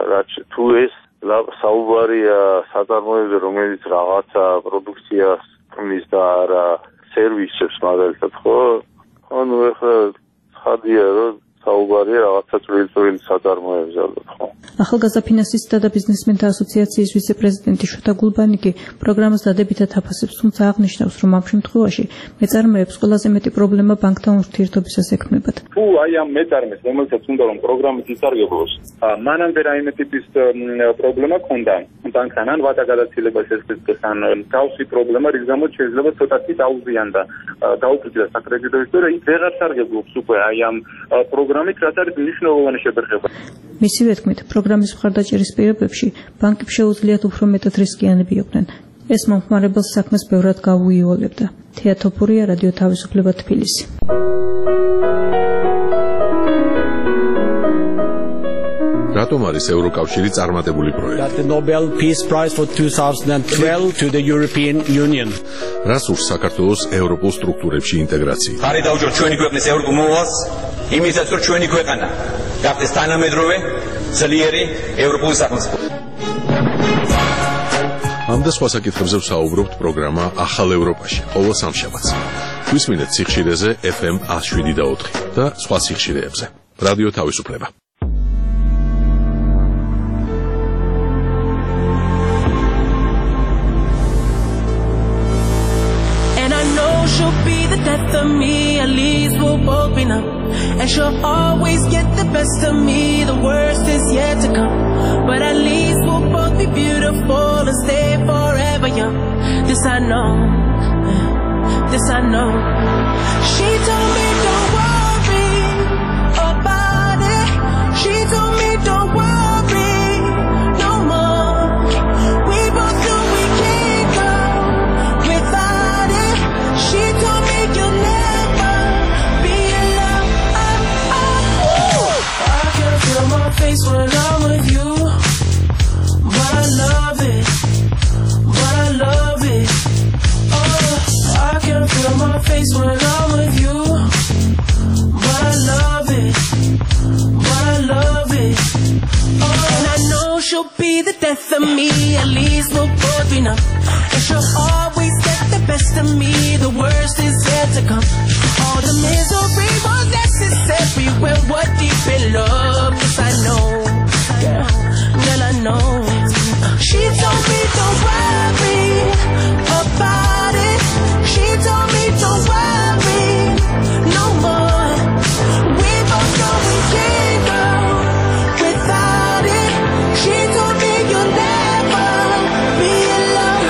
თუ ეს საუბარია საწარმოებზე, რომელიც რაღაცა პროდუქციას ქმნის და არა სერვისებს მაგალითად ხო? ანუ ეხლა ხადია რომ საუბარია რაღაცა წვრილი საწარმოებზე ალბათ ხო? ახალგაზრდა ფინანსისტთა და ბიზნესმენთა ასოციაციის ვიცე-პრეზიდენტი შოთა გულბანიკი პროგრამას დადებითად აფასებს, თუმცა აღნიშნავს, რომ ამ შემთხვევაში მეწარმეებს ყველაზე მეტი პრობლემა ბანკთან ურთიერთობისას ექმნებათ. თუ აი ამ მეწარმეს, რომელსაც უნდა რომ პროგრამით ისარგებლოს, მანამდე რაიმე ტიპის პრობლემა ქონდა ბანკთან, ან ვადა გადაცილებას ესწრეს, ან თავისი პრობლემა, რის გამოც შეიძლება ცოტათი დაუზიანდა დაუფრთხილდა საკრედიტო ისტორია, ის ვეღარ სარგებლობს უკვე აი ამ პროგრამით, რაც არის მნიშვნელოვანი შეთანხმება. მისივე თქმით, პროგრამის მხარდაჭერის პირობებში ბანკებს შეუძლიათ უფრო მეტად რისკიანები იყვნენ. ეს მომხმარებელს საქმეს ბევრად გაუიოლებდა. თეა თოფურია, რადიო თავისუფლება, თბილისი. რატომ არის ევროკავშირი წარმატებული პროექტი? The Nobel Peace Prize for 2012 to the European Union. რას ურს საქართველოს ევროპულ სტრუქტურებში ინტეგრაცია? ხარი დაუჭიროთ ჩვენი ქვეყნის ევროპულ მოვალს, იმისაც რომ ჩვენი ქვეყანა გახდეს თანამედროვე, ძლიერი ევროპული სახელმწიფო. ამ და სხვა საკითხებზე ვსაუბრობთ პროგრამა ახალ ევროპაში, ყოველ სამშაბათს. გვისმინეთ სიხშირეზე FM 107.4 და სხვა სიხშირეებზე. რადიო თავისუფლება. She'll be the death of me, at least we'll both be numb. And she'll always get the best of me, the worst is yet to come. But at least we'll both be beautiful and stay forever young. This I know, this I know. She told me don't worry about it. She told me don't worry no more. We both know we can't go without it. She told me you'll never be alone. I can feel my face when I'm with you, but I love it, but I love it. Oh, I can feel my face when I'm with you, but I love it, but I love it. Oh, and I know she'll be the death of me, at least we'll both be numb. And she'll always get the best of me, the worst is yet to come. All the misery was necessary when we're deep in love. Yes, I know, girl, I know. She told me don't worry about it. She told me don't worry no more. We both know we can't go without it. She told me you'll never be alone.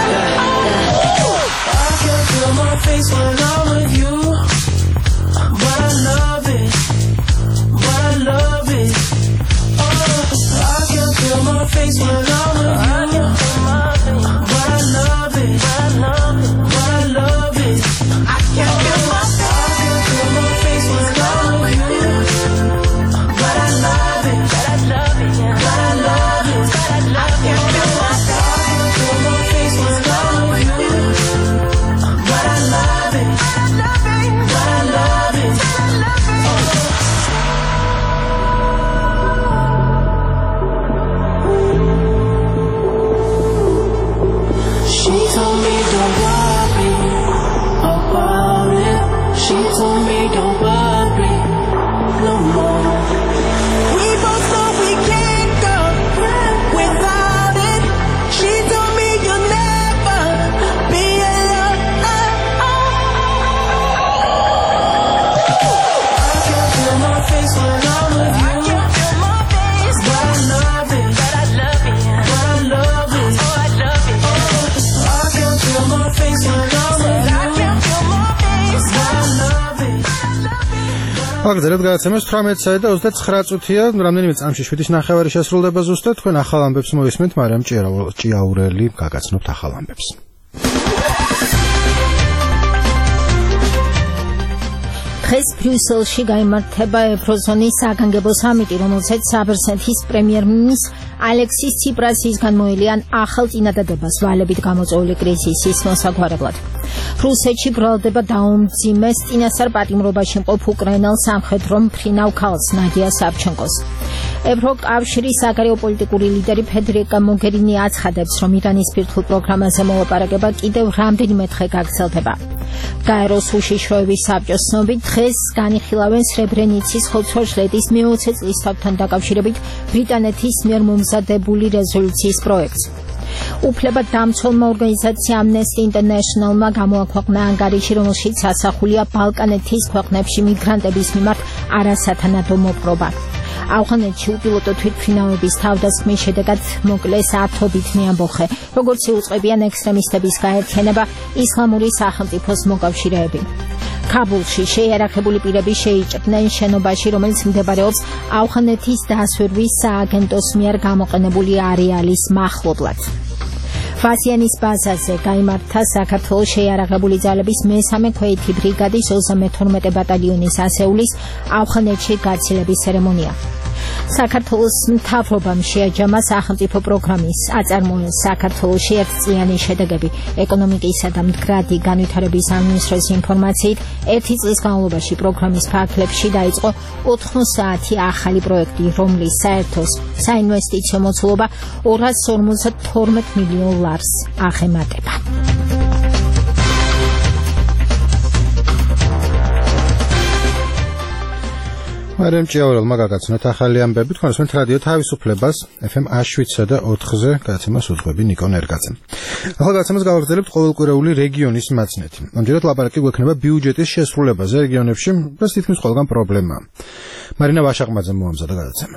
I can feel my face when I'm with you, but I love it, but I love it. Oh, I can feel my face when I'm with you, but I love it, but I love it. I can feel my face when I'm with you, but I love it, but I love it, but I love it, but I love it. I can feel my face when I'm with you, but I love it, but I love it. She told me don't worry about it. She told me don't worry no more. We both know we can't go without it. She told me you'll never be alone. I can feel my face when I'm with you. But I love it, but I love it, but I love it. Oh, I love it. I can feel my face when I'm with you. I can feel my face, but I love it. აგრძელებთ გადაცემას 18-სა და 29 წუთია, რამდენიმე წამში 7:30 შესრულდება ზუსტად. თქვენ ახალ ამბებს მოისმენთ, მაგრამ ჭიაურელი გაგაცნობთ ახალ ამბებს. დღეს ბრიუსელში გაიმართება ევროზონის საგანგებო სამიტი, რომელსაც საბერძნეთის პრემიერ-მინისტრ ალექსის ციპრასის განმოილიან ახალ წინადადებას ვალებით გამოწვეული კრიზისის მოსაგვარებლად. რუსეთში ბრალდება დაუმძიმეს წინასწარ პატიმრობაში მყოფ უკრაინელ სამხედრო მფრინავ ქალს ნადია სავჩენკოს. ევროკავშირის საგარეო პოლიტიკური ლიდერი ფედერიკა მოგერინი აცხადებს, რომ ირანის ბირთვულ პროგრამაზე მოლაპარაკება კიდევ რამდენიმე დღე გაგრძელდება. გაეროს უშიშროების საბჭოს ცნობით, დღეს განიხილავენ სრებრენიცის ხოცვა-ჟლეტის მე-20 წლისთავთან დაკავშირებით ბრიტანეთის მიერ მომზადებული რეზოლუციის პროექტს. უფლებადამცველმა ორგანიზაცია Amnesty International-მა გამოაქვეყნა ანგარიში, რომელშიც ასახულია ბალკანეთის ქვეყნებში მიგრანტების მიმართ არასათანადო მოპყრობა. ავღანეთში უპილოტო თვითმფრინავების თავდასხმის შედეგად მოკლეს ათობით მეამბოხე, როგორც იუწყებიან ექსტრემისტების გაერთიანება ისლამური სახელმწიფოს მოკავშირეები. ქაბულში შეიარაღებული პირები შეიჭრნენ შენობაში, რომელიც მდებარეობს ავღანეთის დასვერვის სააგენტოს მიერ გამოყენებული არეალის მახლობლად. ვაზიანის ბაზაზე გაიმართა საქართველოს შეიარაღებული ძალების მე-3 ქვეითი ბრიგადის 32 ბატალიონის ასეულის ავღანეთში გაცილების ცერემონია. საქართველოს მთავრობამ შეაჯამა სახელმწიფო პროგრამის აწარმოეს საქართველოში ერთწლიანი შედეგები ეკონომიკისა და მდგრადი განვითარების სამინისტროს ინფორმაციით 1 წლის განმავლობაში პროგრამის ფარგლებში დაიწყო 90 ახალი პროექტი, რომლის საინვესტიციო მოცულობა 252 მილიონ ლარს აღემატება. მარიამ ჭიაურელმა გაგაცნოთ ახალი ამბები, თქვენ ასმენთ რადიო თავისუფლებას FM 7-სა და 4-ზე გადაცემას უძღვები ნიკო ნერგაძე. ახლა გადაცემას გავაგრძელებთ ყოველკვირეული რეგიონის მაცნეთი. ამჯერად ლაპარაკი გვექნება ბიუჯეტის შესრულებაზე რეგიონებში, რაც თითქმის ყველგან პრობლემაა. მარინა ვაშაყმაძე მოამზადა გადაცემა.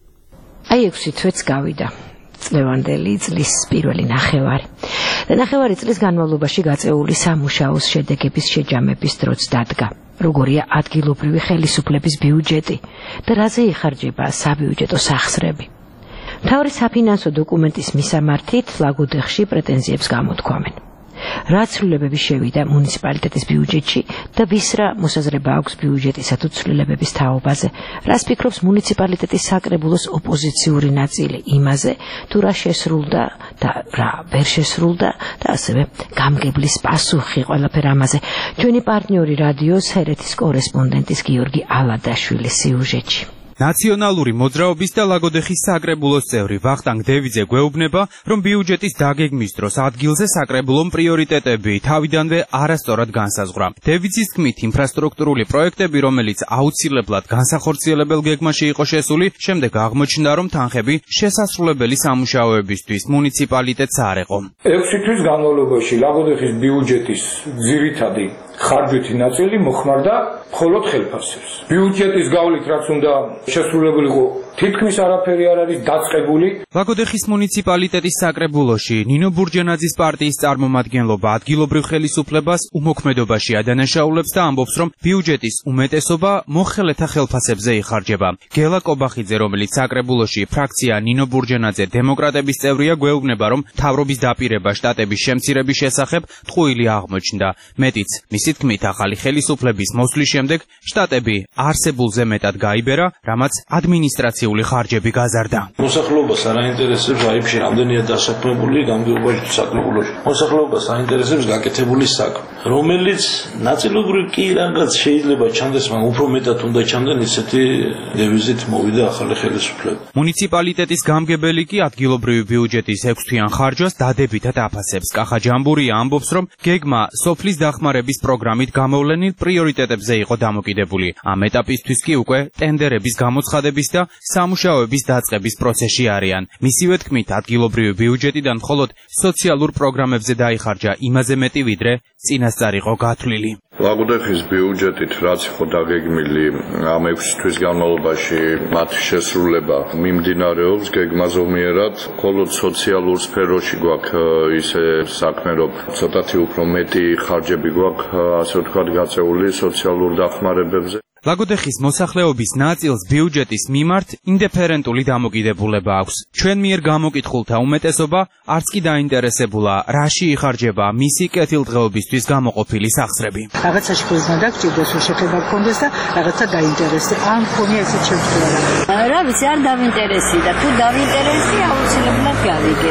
აი 6 თვეც გავიდა. წლევანდელი წლის პირველი ნახევარი. და ნახევარი წლის განმავლობაში გაწეული სამუშაოს შედეგების შეჯამების დროც დადგა. როგორია ადგილობრივი ხელისუფლების ბიუჯეტი და რაზე იხარჯება საბიუჯეტო სახსრები. მთავარი საფინანსო დოკუმენტის მისამართით ლაგოდეხში პრეტენზიებს გამოთქვამენ. რა ცვლილებები შევიდა მუნიციპალიტეტის ბიუჯეტში და ვის რა მოსაზრება აქვს ბიუჯეტისა თუ ცვლილებების თაობაზე, რას ფიქრობს მუნიციპალიტეტის საკრებულოს ოპოზიციური ნაწილი იმაზე, თუ რა შესრულდა და რა ვერ შესრულდა და ასევე გამგებლის პასუხი ყველაფერ ამაზე. ჩვენი პარტნიორი რადიოს ჰერეთის კორესპონდენტის გიორგი ალადაშვილის სიუჟეტში. ნაციონალური მოძრაობის და ლაგოდეხის საკრებულოს წევრი ვახტანგ დევიძე გვეუბნება, რომ ბიუჯეტის დაგეგმვის დროს ადგილზე საკრებულომ პრიორიტეტები თავიდანვე არასწორად განსაზღვრა. დევიძის თქმით, ინფრასტრუქტურული პროექტები, რომელიც აუცილებლად განსახორციელებელ გეგმაში იყო შესული, შემდეგ აღმოჩნდა, რომ თანხები შესასრულებელი სამუშაოებისთვის მუნიციპალიტეტს არ ეყო. 6 თვის განმავლობაში ლაგოდეხის ბიუჯეტის ძირითადი ხარჯვითი ნაწილი მოხმარდა მხოლოდ ხელფასებს. ბიუჯეტის გავლით რაც უნდა შესრულებულიყო, თითქმის არაფერი არ არის დაწყებული. ლაგოდეხის მუნიციპალიტეტის საკრებულოში ნინო ბურჯენაძის პარტიის წარმომადგენლობა ადგილობრივ ხელისუფლებას უმოქმედობაში ადანაშაულებს და ამბობს, რომ ბიუჯეტის უმეტესობა მოხელეთა ხელფასებზე იხარჯება. გელა კობახიძე, რომელიც საკრებულოში ფრაქცია ნინო ბურჯენაძე დემოკრატების წევრია, გვეუბნება, რომ მთავრობის დაპირება შტატების შემცირების შესახებ ტყუილი აღმოჩნდა. მეტიც, მისი თქმით, ახალი ხელისუფლების მოსვლის შემდეგ შტატები არსებულზე მეტად გაიბერა, რამაც ადმინისტრაციული ხარჯები გაზარდა. მოსახლეობას არ აინტერესებს აიფში რამდენია დასაქმებული გამგეობაში თუ საკრებულოში. მოსახლეობას აინტერესებს გაკეთებული საქმე, რომელიც ნაწილობრივ კი რაღაც შეიძლება ჩანდეს, მაგრამ უფრო მეტად უნდა ჩანდეს ისეთი დევიზით მოვიდა ახალი ხელისუფლება. მუნიციპალიტეტის გამგებელი კი ადგილობრივი ბიუჯეტის 6-თვიან ხარჯვას დადებითად აფასებს. კახა ჯამბურია ამბობს, რომ გეგმა სოფლის დახმარების პროგრამით გამოვლენილ პრიორიტეტებზე იყო დამოკიდებული. ამ ეტაპისთვის კი უკვე ტენდერების გამოცხადების და სამუშაოების დაწყების პროცესში არიან. მისივე თქმით, ადგილობრივი ბიუჯეტიდან მხოლოდ სოციალურ პროგრამებზე დაიხარჯა იმაზე მეტი, ვიდრე წინასწარ იყო გათვლილი. ლაგოდეხის ბიუჯეტით რაც იყო დაგეგმილი ამ 6 თვის განმავლობაში მათი შესრულება მიმდინარეობს გეგმაზომიერად, მხოლოდ სოციალურ სფეროში გვაქვს ისე საქმე, რომ ცოტათი უფრო მეტი ხარჯები გვაქვს, ასე ვთქვათ, გაწეული სოციალურ დახმარებებზე. ლაგოდეხის მოსახლეობის ნაწილს ბიუჯეტის მიმართ ინდიფერენტული დამოკიდებულება აქვს. ჩვენ მიერ გამოკითხულთა უმეტესობა არც კი დაინტერესებულა, რაში იხარჯება მისი კეთილდღეობისთვის გამოყოფილი სახსრები. რაღაცაში ხוזნა დაგჭირდეს, რომ შეხება გქონდეს და რაღაცა დაინტერესე. ამ მქონია ესეთ შემთხვევა. რა ვიცი, არ დავინტერესი და თუ დავინტერესი, აუცილებლად გავიგებ.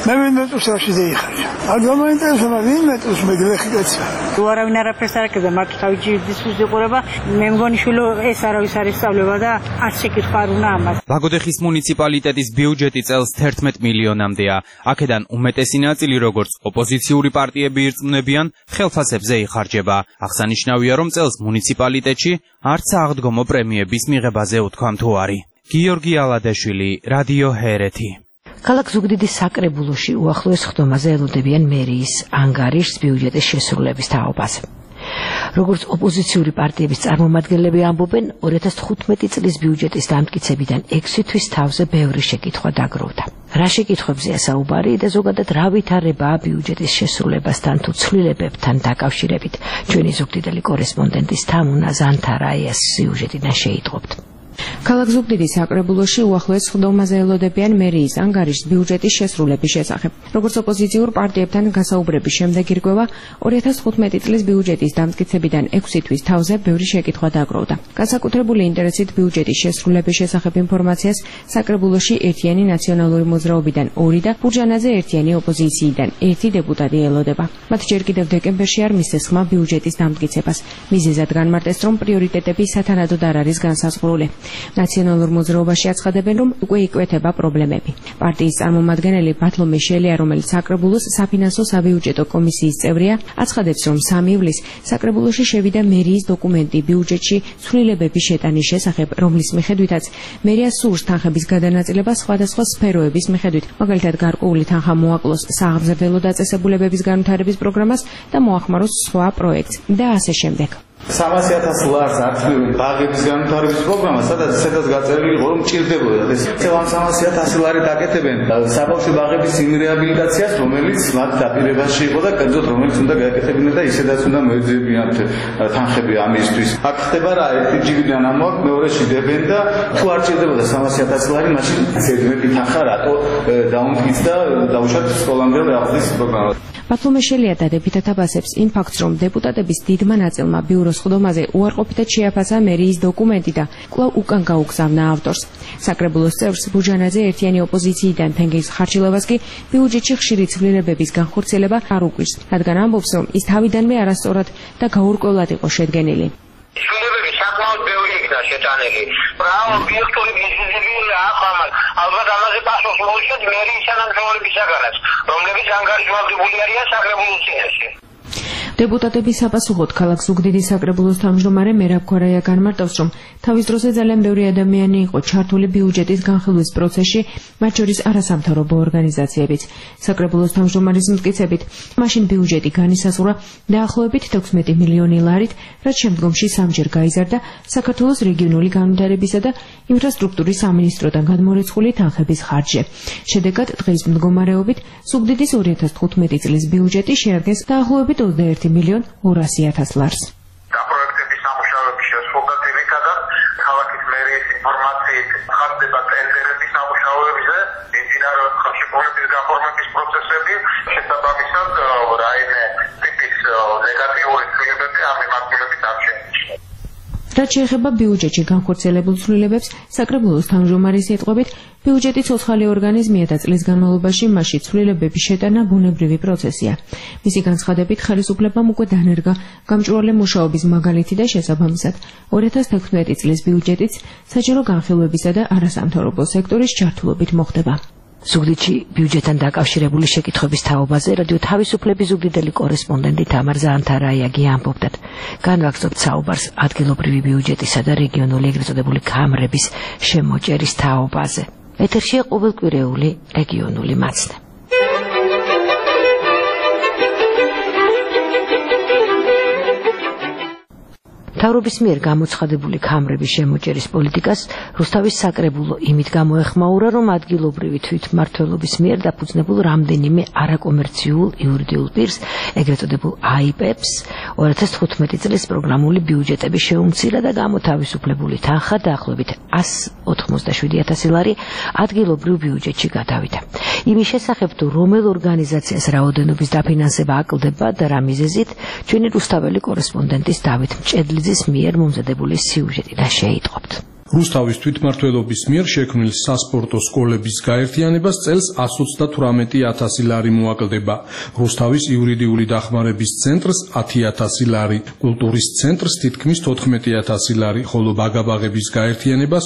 მე მინდა თუშაში დაიხარჯა. არ გამოინტერესება ვინ მეტყვის მეგლეხი კაცი. თუ არავინ არაფერს არ აკეთებდა, მარტო თავი დისკუსია ყურება, მე მგონი შვილო ეს არავის არ ისწავლება და არ შეკითხვა არ უნდა ამას. ლაგოდეხის მუნიციპალიტეტის ბიუჯეტი წელს 11 მილიონამდეა. აქედან უმეტესი ნაწილი, როგორც ოპოზიციური პარტიები ირწმუნებიან, ხელფასებზე იხარჯება. აღსანიშნავია, რომ წელს მუნიციპალიტეტში არც აღდგომო პრემიების მიღებაზე უთქვამ თუ არი. გიორგი ალადაშვილი, რადიო ჰერეთი. ქალაქ ზუგდიდის საკრებულოში უახლოეს ხდომაზე ელოდებიან მერიის ანგარიშს ბიუჯეტის შესრულების თაობაზე. როგორც ოპოზიციური პარტიების წარმომადგენლები ამბობენ, 2015 წლის ბიუჯეტის დამტკიცებიდან 6 თვის თავზე ბევრი შეკითხვა დაგროვდა. რა შეკითხვებზეა საუბარი და ზოგადად რა ვითარებაა ბიუჯეტის შესრულებასთან თუ ცვლილებებთან დაკავშირებით? ჩვენი ზუგდიდელი კორესპონდენტის თამუნა ზანთარაიას სიუჟეტიდან შეიტყობთ. ქალაქ ზუგდიდის საკრებულოში უახლოეს ხდომაზე ელოდებიან მერიის ანგარიშს ბიუჯეტის შესრულების შესახებ. როგორც ოპოზიციურ პარტიებთან გასაუბრების შემდეგ ირკვევა, 2015 წლის ბიუჯეტის დამტკიცებიდან 6 თვის თავზე ბევრი შეკითხვა დაგროვდა. განსაკუთრებული ინტერესით ბიუჯეტის შესრულების შესახებ ინფორმაციას საკრებულოში ერთიანი ნაციონალური მოძრაობიდან 2 და ბურჯანაძე ერთიანი ოპოზიციიდან 1 დეპუტატი ელოდება. მათ ჯერ კიდევ დეკემბერში არ მისცეს ხმა ბიუჯეტის დამტკიცებას. მიზეზად განმარტეს, რომ პრიორიტეტები სათანადოდ არ არის განსაზღვრული. ნაციონალურ მოძრაობაში აცხადებენ, რომ უკვე იკვეთება პრობლემები. პარტიის წარმომადგენელი ბათლომე შელია, რომელიც საკრებულოს საფინანსო საბიუჯეტო კომისიის წევრია, აცხადებს, რომ 3 ივლისს საკრებულოში შევიდა მერიის დოკუმენტი ბიუჯეტში ცვლილებების შეტანის შესახებ, რომლის მიხედვითაც მერია სურს თანხების გადანაწილება სხვადასხვა სფეროების მიხედვით, მაგალითად გარკვეული თანხა მოაკლოს სააღმზრდელო დაწესებულებების განვითარების პროგრამას და მოახმაროს სხვა პროექტს და ასე შემდეგ. 300,000 ლარს ართმევენ ბაღების განვითარების პროგრამა, სადაც გაწერილი იყო, რომ ჭირდებოდა ეს 300,000 ლარი დაკეთებენ საბავშვო ბაღების იმ რეაბილიტაციას, რომელიც მათ დაპირებაში იყო და კერძოდ რომელიც უნდა გააკეთებინა და ისედაც უნდა მოეძებინათ თანხები ამისთვის. აქ ხდება რა, ერთი ჯიბიდან ამოაქვს, მეორეში დებენ და თუ არ ჭირდებოდა 300,000 ლარი, მაშინ ზედმეტი თანხა რატო დაუმტკიცდა დაუშვათ სკოლამდელ აღზრდის პროგრამა. ბათლომე შელია დადებითად აბასებს იმ ფაქტს, რომ დეპუტატების დიდმა ნაწილმა ბიუროს ხდომაზე უარყოფითად შეაფასა მერიის დოკუმენტი და კვლავ უკან გაუგზავნა ავტორს. საკრებულოს წევრს ბურჯანაძე ერთიანი ოპოზიციიდან ფენგის ხარჯილოვას კი ბიუჯეტში ხშირი ცვლილებების განხორციელება არ უყვირს, რადგან ამბობს, რომ ის თავიდანვე არასწორად და გაურკვევლად იყო შედგენილი. ცვლილებები საკმაოდ ბევრი იქნა შეტანილი. ობიექტური მიზეზები ახლა ალბათ ამაზე პასუხს მოუწევთ მერიის თანამშრომლებისაგანაც, რომლებიც ანგარიშვალდებული არიან საკრებულოს წინაშე. დეპუტატების საპასუხოდ ქალაქ ზუგდიდის საკრებულოს თავმჯდომარე მერაბ ქორაია განმარტავს, რომ თავის დროზე ძალიან ბევრი ადამიანი იყო ჩართული ბიუჯეტის განხილვის პროცესში, მათ შორის არასამთავრობო ორგანიზაციებიც. საკრებულოს თავმჯდომარის მტკიცებით, მაშინ ბიუჯეტი განისაზღვრა დაახლოებით 16 მილიონი ლარით, რაც შემდგომში 3-ჯერ გაიზარდა საქართველოს რეგიონული განვითარებისა და ინფრასტრუქტურის სამინისტროდან გადმორიცხული თანხების ხარჯზე. შედეგად, დღის მდგომარეობით ზუგდიდის 2015 წლის ბიუჯეტი შეადგენს დაახლოებით 21 მილიონ 200,000 ლარს. პროექტების სამუშაოების შესრულება ძირითადად ქალაქის მერიის ინფორმაციით ხარჯდება ტენდერების სამუშაოებზე, მიმდინარეობს ხელშეკრულების გაფორმების პროცესები, შესაბამისად რაიმე ტიპის ნეგატიური ცვლილებები ამ მიმართულებით არ შეიმჩნევა. რაც შეეხება ბიუჯეტში განხორციელებულ ცვლილებებს, საკრებულოს თავმჯდომარის სიტყვებით, ბიუჯეტი ცოცხალი ორგანიზმია და წლის განმავლობაში მასში ცვლილებების შეტანა ბუნებრივი პროცესია. მისი განცხადებით, ხელისუფლებამ უკვე დანერგა გამჭვირვალე მუშაობის მაგალითი და შესაბამისად 2016 წლის ბიუჯეტიც საჯარო განხილვებისა და არასამთავრობო სექტორის ჩართულობით მოხდება. ზუგდიდში ბიუჯეტთან დაკავშირებული შეკითხვების თაობაზე რადიო თავისუფლების ზუგდიდელი კორესპონდენტი თამარ ზანთარაიაგი ამბობდათ. განვაგრძობთ საუბარს ადგილობრივი ბიუჯეტისა და რეგიონული ეგრეთ წოდებული კამრების შემოჭერის თაობაზე. ეთერშია ყოველკვირეული რეგიონული მაცნე. მთავრობის მიერ გამოცხადებული კამრების შემოჭერის პოლიტიკას რუსთავის საკრებულო იმით გამოეხმაურა, რომ ადგილობრივი თვითმმართველობის მიერ დაფუძნებულ რამდენიმე არაკომერციულ იურიდიულ პირს, ეგრეთ წოდებულ AIP-ებს, 2015 წლის პროგრამული ბიუჯეტები შეუმცირა და გამოთავისუფლებული თანხა დაახლოებით 187,000 ლარი ადგილობრივ ბიუჯეტში გადავიდა. იმის შესახებ, თუ რომელ ორგანიზაციას რაოდენობის დაფინანსება აკლდება და რა მიზეზით, ჩვენი რუსთაველი კორესპონდენტის დავით მჭედლიძის მიერ მომზადებული სიუჟეტიდან შეიტყობთ. რუსთავის თვითმმართველობის მიერ შექმნილ სასპორტო სკოლების გაერთიანებას წელს 138,000 ლარი მოაკლდება. რუსთავის იურიდიული დახმარების ცენტრს 10,000 ლარი, კულტურის ცენტრს თითქმის 14,000 ლარი, ხოლო ბაგაბაღების გაერთიანებას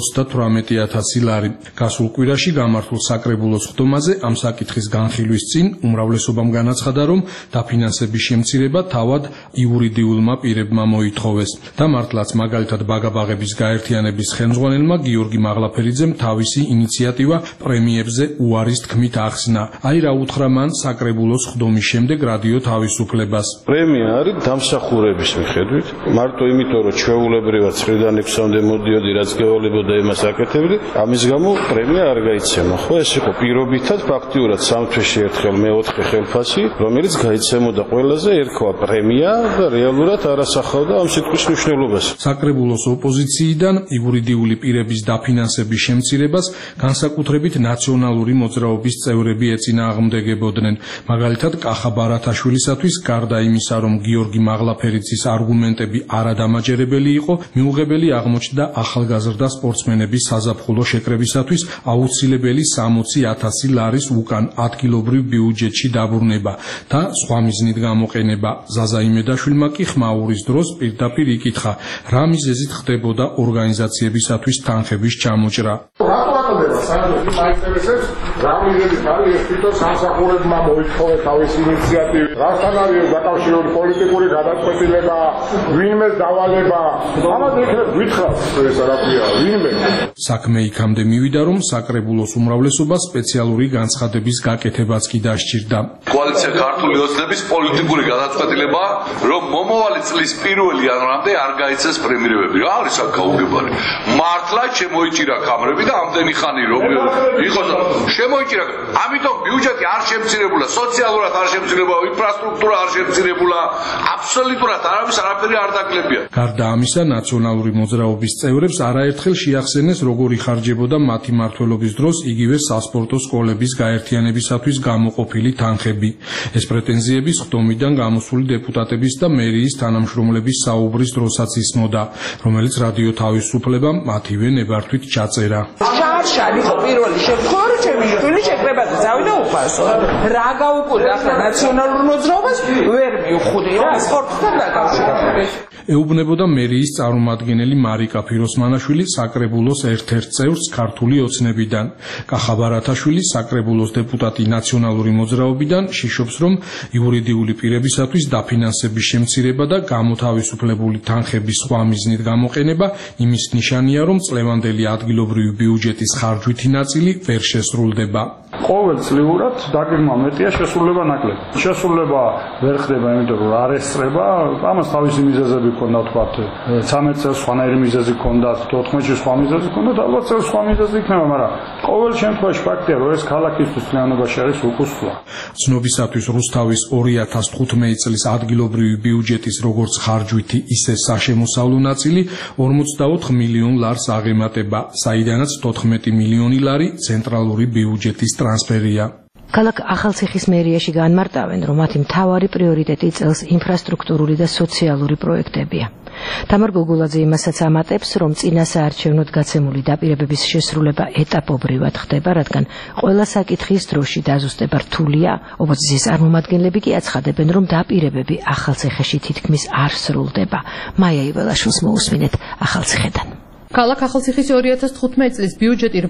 38,000 ლარი. გასულ კვირაში გამართულ საკრებულოს ხდომაზე ამ საკითხის განხილვის წინ უმრავლესობამ განაცხადა, რომ დაფინანსების შემცირება თავად იურიდიულმა პირებმა მოითხოვეს. და მართლაც მაგალითად ბაგაბაღების გაერთიანების ხელმძღვანელმა გიორგი მაღლაფერიძემ თავისი ინიციატივა პრემიებზე უარის თქმით ახსნა. აი რა უთხრა მან საკრებულოს ხდომის შემდეგ რადიო თავისუფლებას. პრემია არის დამსახურების მიხედვით, მარტო იმიტომ რომ ჩვეულებრივად 9-დან 6-მდე მოდიოდი რაც გევალებოდა იმას აკეთებდი, ამის გამო პრემია არ გაიცემა. ხო ეს იყო პირობითად ფაქტიურად 3 თვეში ერთხელ მე-4 ხელფასი, რომელიც გაიცემოდა ყველაზე ერქვა პრემია და რეალურად არ ასახავდა ამ სიტყვის მნიშვნელობას. საკრებულოს ოპოზიციიდან იურიდიული პირების დაფინანსების შემცირებას განსაკუთრებით ნაციონალური მოძრაობის წევრები ეწინააღმდეგებოდნენ. მაგალითად, კახა ბარათაშვილისათვის გარდა იმისა, რომ გიორგი მაღლაფერიძის არგუმენტები არადამაჯერებელი იყო, მიუღებელი აღმოჩნდა ახალგაზრდა სპორტსმენების საზაფხულო შეკრებისათვის აუცილებელი 60,000 ლარის უკან ადგილობრივ ბიუჯეტში დაბრუნება და სხვა მიზნით გამოყენება. ზაზა იმედაშვილმა კი ხმაურის დროს პირდაპირ იკითხა, რა მიზეზით ხდებოდა ორგანიზაციებისათვის თანხების ჩამოჭრა. რატო აკეთება საერთოდ მაინტერესებს რა მიზეზით არის ეს თვითონ სამსახურებმა მოითხოვეს თავის ინიციატივით, რასთან არის დაკავშირებული პოლიტიკური გადაწყვეტილება, ვინმეს დავალება, ამაზე იქნებ გითხრათ ეს რა ქვია, ვინმე. საქმე იქამდე მივიდა, რომ საკრებულოს უმრავლესობას სპეციალური განცხადების გაკეთებაც კი დასჭირდა. კოალიცია ქართული ოცნების პოლიტიკური გადაწყვეტილება, რომ მომავალი წლის 1 იანვრამდე არ გაიცეს პრემიერები. რა არის აქ გაუგებარი? მართლა შემოიჭირა კამრები და ამდენი ხანი რომ იყოს შემოიჭირა. ამიტომ ბიუჯეტი არ შემცირებულა, სოციალურად არ შემცირებულა, ინფრასტრუქტურა არ შემცირებულა, აბსოლუტურად არავის არაფერი არ დაკლებია. გარდა ამისა, ნაციონალური მოძრაობის წევრებს არაერთხელ შეახსენეს, როგორ იხარჯებოდა მათი მმართველობის დროს იგივე სასპორტო სკოლების გაერთიანებისათვის გამოყოფილი თანხები. ეს პრეტენზიები ხდომიდან გამოსული დეპუტატების და მერიის თანამშრომლების საუბრის დროსაც ისმოდა, რომელიც რადიო თავისუფლებამ მათივე ნებართვით ჩაწერა. შარშალი ხო პირველი შემთხვევა რომ ჩემი შვილი შეკრებაზე წავიდა უფასო. რა გაუკვირდა ახლა ნაციონალურ მოძრაობას ვერ მივხვდი რა სპორტთან დაკავშირებით. ეუბნებოდა მერიის წარმომადგენელი მარიკა ფიროსმანაშვილი საკრებულოს ერთ-ერთ წევრს ქართული ოცნებიდან. კახა ბარათაშვილი საკრებულოს დეპუტატი ნაციონალური მოძრაობიდან შიშობს, რომ იურიდიული პირებისათვის დაფინანსების შემცირება და გამოთავისუფლებული თანხების სხვა მიზნით გამოყენება იმის ნიშანია, რომ წლევანდელი ადგილობრივი ბიუჯეტის ხარჯვითი ნაწილი ვერ შესრულდება. ყოველწლიურად დაგეგმა მეტია, შესრულება ნაკლები. შესრულება ვერ ხდება, იმიტომ რომ არ ესწრება, ამას თავისი მიზეზები ჰქონდა, თქვათ 13 წელს სხვანაირი მიზეზი ჰქონდა, 14-ში სხვა მიზეზი ჰქონდა და ალბათ წელს სხვა მიზეზი იქნება, მაგრამ ყოველ შემთხვევაში ფაქტია, რომ ეს ქალაქისთვის წლიანობაში არის უკუსვლა. ცნობისათვის რუსთავის 2015 წლის ადგილობრივი ბიუჯეტის როგორც ხარჯვითი, ისე საშემოსავლო ნაწილი 44 მილიონ ლარს აღემატება, საიდანაც 14 მილიონი ლარი ცენტრალური ბიუჯეტის ტრანსფერია. ქალაქ ახალციხის მერიაში განმარტავენ, რომ მათი მთავარი პრიორიტეტი წელს ინფრასტრუქტურული და სოციალური პროექტებია. თამარ გოგულაძე იმასაც ამატებს, რომ წინასაარჩევნოდ გაცემული დაპირებების შესრულება ეტაპობრივად ხდება, რადგან ყველა საკითხის დროში დაზუსტება რთულია. ოპოზიციის წარმომადგენლები კი აცხადებენ, რომ დაპირებები ახალციხეში თითქმის არ სრულდება. მაია იველაშვილს მოусმინეთ ახალციხედან. ქალაქ ახალციხის 2015 წლის ბიუჯეტი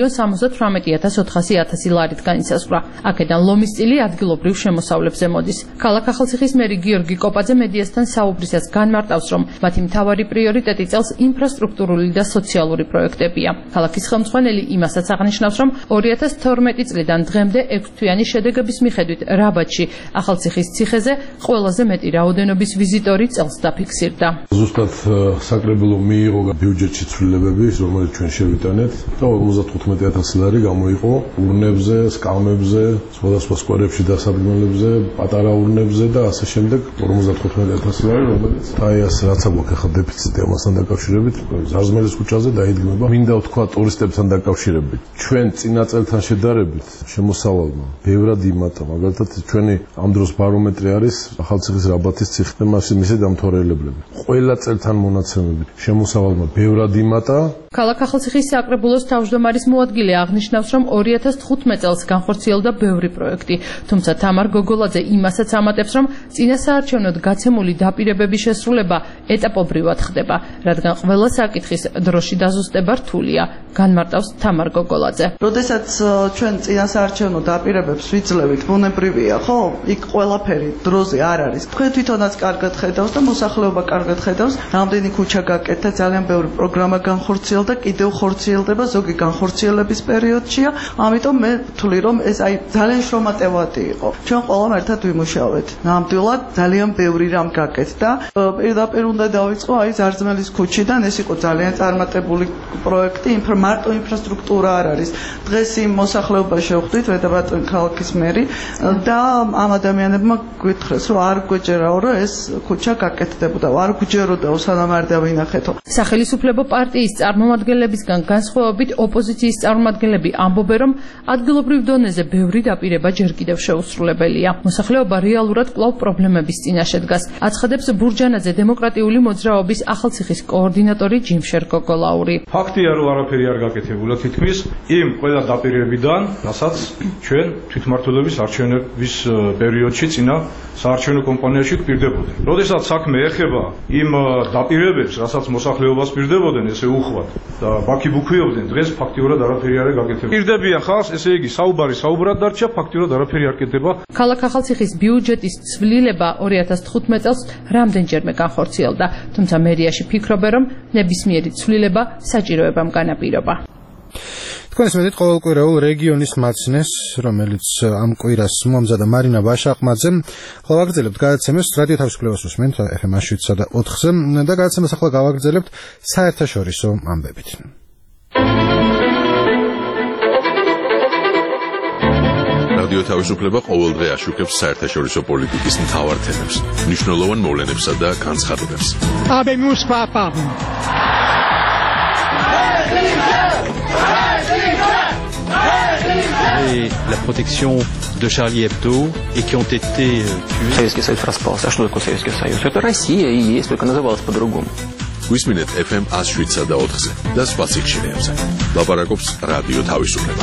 8,78,400 ლარით განისაზღვრა. აქედან ლომის წილი ადგილობრივ შემოსავლებზე მოდის. ქალაქ ახალციხის მერი გიორგი კოპაძე მედიასთან საუბრისას განმარტავს, რომ მათი მთავარი პრიორიტეტი წელს ინფრასტრუქტურული და სოციალური პროექტებია. ქალაქის ხელმძღვანელი იმასაც აღნიშნავს, რომ 2012 წლიდან დღემდე 6 თვიანი შედეგების მიხედვით რაბათში ახალციხის ციხეზე ყველაზე მეტი რაოდენობის ვიზიტორი წელს დაფიქსირდა. ზუსტად საკრებულო მიიღო ბიუჯეტში ცვლილებები, რომელიც ჩვენ შევიტანეთ და 55,000 ლარი გამოიყო ურნებზე, სკამებზე, სხვადასხვა სკვერებში დასადგმელებზე, პატარა ურნებზე და ასე შემდეგ 55,000 ლარი, რომელიც დაიას რაც აქვს ახლა დეფიციტი ამასთან დაკავშირებით, ზარზმელის ქუჩაზე დაიდგმება. მინდა ვთქვა ტურისტებთან დაკავშირებით. ჩვენ წინა წელთან შედარებით შემოსავალმა ბევრად იმატა. მაგალითად ჩვენი ამ დროს ბარომეტრი არის ახალციხის რაბათის ციხე და მისი დამთვალიერებლები. ყველა წელთან მონაცემებით შემოსავალმა ბევრად იმატა. ქალაქ ახალციხის საკრებულოს თავმჯდომარის მოადგილე აღნიშნავს, რომ 2015 წელს განხორციელდა ბევრი პროექტი, თუმცა თამარ გოგოლაძე იმასაც ამატებს, რომ წინასაარჩევნოდ გაცემული დაპირებების შესრულება ეტაპობრივად ხდება, რადგან ყველა საკითხის დროში დაზუსტება რთულია, განმარტავს თამარ გოგოლაძე. როდესაც ჩვენ წინასაარჩევნო დაპირებებს ვიძლევით, ბუნებრივია, ხო? იქ ყველაფერი დროზე არ არის. თქვენ თვითონაც კარგად ხედავს და მოსახლეობა კარგად ხედავს, რამდენი ქუჩა გაკეთდა, ძალიან ბევრი პროგრამა განხორციელდა და კიდევ ხორციელდება, ზოგი განხორციელების პერიოდშია, ამიტომ მე ვთვლი, რომ ეს ძალიან შრომატევადი იყო. ჩვენ ყველამ ერთად ვიმუშავეთ. ნამდვილად ძალიან ბევრი რამ გაკეთდა. პირდაპირ უნდა დავიწყო ზარძმელის ქუჩიდან, ეს იყო ძალიან წარმატებული პროექტი, მარტო ინფრასტრუქტურა არ არის. დღეს იმ მოსახლეობას შევხვდით, ვედაბატონი ქალაქის მერი და ამ ადამიანებმა გვითხრეს, რომ არ გვეჯერაო, რომ ეს ქუჩა გაკეთდებოდა, არ გვჯეროდაო, სანამ არ დავინახეთო. სახელმწიფო პარტიის წარმომადგენლებისგან განსხვავებით ოპოზიციის წარმომადგენლები ამბობენ, რომ ადგილობრივ დონეზე ბევრი დაპირება ჯერ კიდევ შეუსრულებელია. მოსახლეობა რეალურად კვლავ პრობლემების წინაშე დგას, აცხადებს ბურჯანაძე დემოკრატიული მოძრაობის ახალციხის კოორდინატორი ჯიმშერ გოგოლაური. ფაქტია, რომ არაფერი არ გაკეთებულა თითქმის იმ ყველა დაპირებიდან, რასაც ჩვენ თვითმმართველობის არჩევნების პერიოდში წინა საარჩევნო კამპანიაში გვპირდებოდა. როდესაც საქმე ეხება იმ დაპირებებს, რასაც მოსახლეობას პირდებოდნენ, ესე უხვად და ბაქიბუქვიობდნენ, დღეს ფაქტიურად არაფერი არ გაკეთებულა. პირდებიან ხალხს, ესე იგი საუბარი საუბრად დარჩა, ფაქტიურად არაფერი არ კეთდება. ქალაქ ახალციხის ბიუჯეტის ცვლილება 2015 წელს რამდენჯერმე განხორციელდა, თუმცა მერიაში ფიქრობენ, რომ ნებისმიერი ცვლილება საჭიროებამ განაპირობა. თქვენს მედით ყოველკვირეულ რეგიონის მაცნეს, რომელიც ამ კვირას მომზადა მარინა ვაშაყმაძე, ხოლო ვაგრძელებთ გადაცემას რადიო თავისუფლებას უსმენთ FM 7-სა და 4-ზე და გადაცემას ახლა გავაგრძელებთ საერთაშორისო ამბებით. რადიო თავისუფლება ყოველდღე აშუქებს საერთაშორისო პოლიტიკის მთავარ თემებს, მნიშვნელოვან მოვლენებსა და განცხადებებს. Habemus papam. Et la protection de Charlie Hebdo et qui ont été tués. Советский Союз распался. А что такое Советский Союз? Это Россия и есть, только называлась по-другому. Გვისმინეთ FM 107-სა და 4-ზე და სხვა სიხშირეებზე. ლაპარაკობს რადიო თავისუფლება.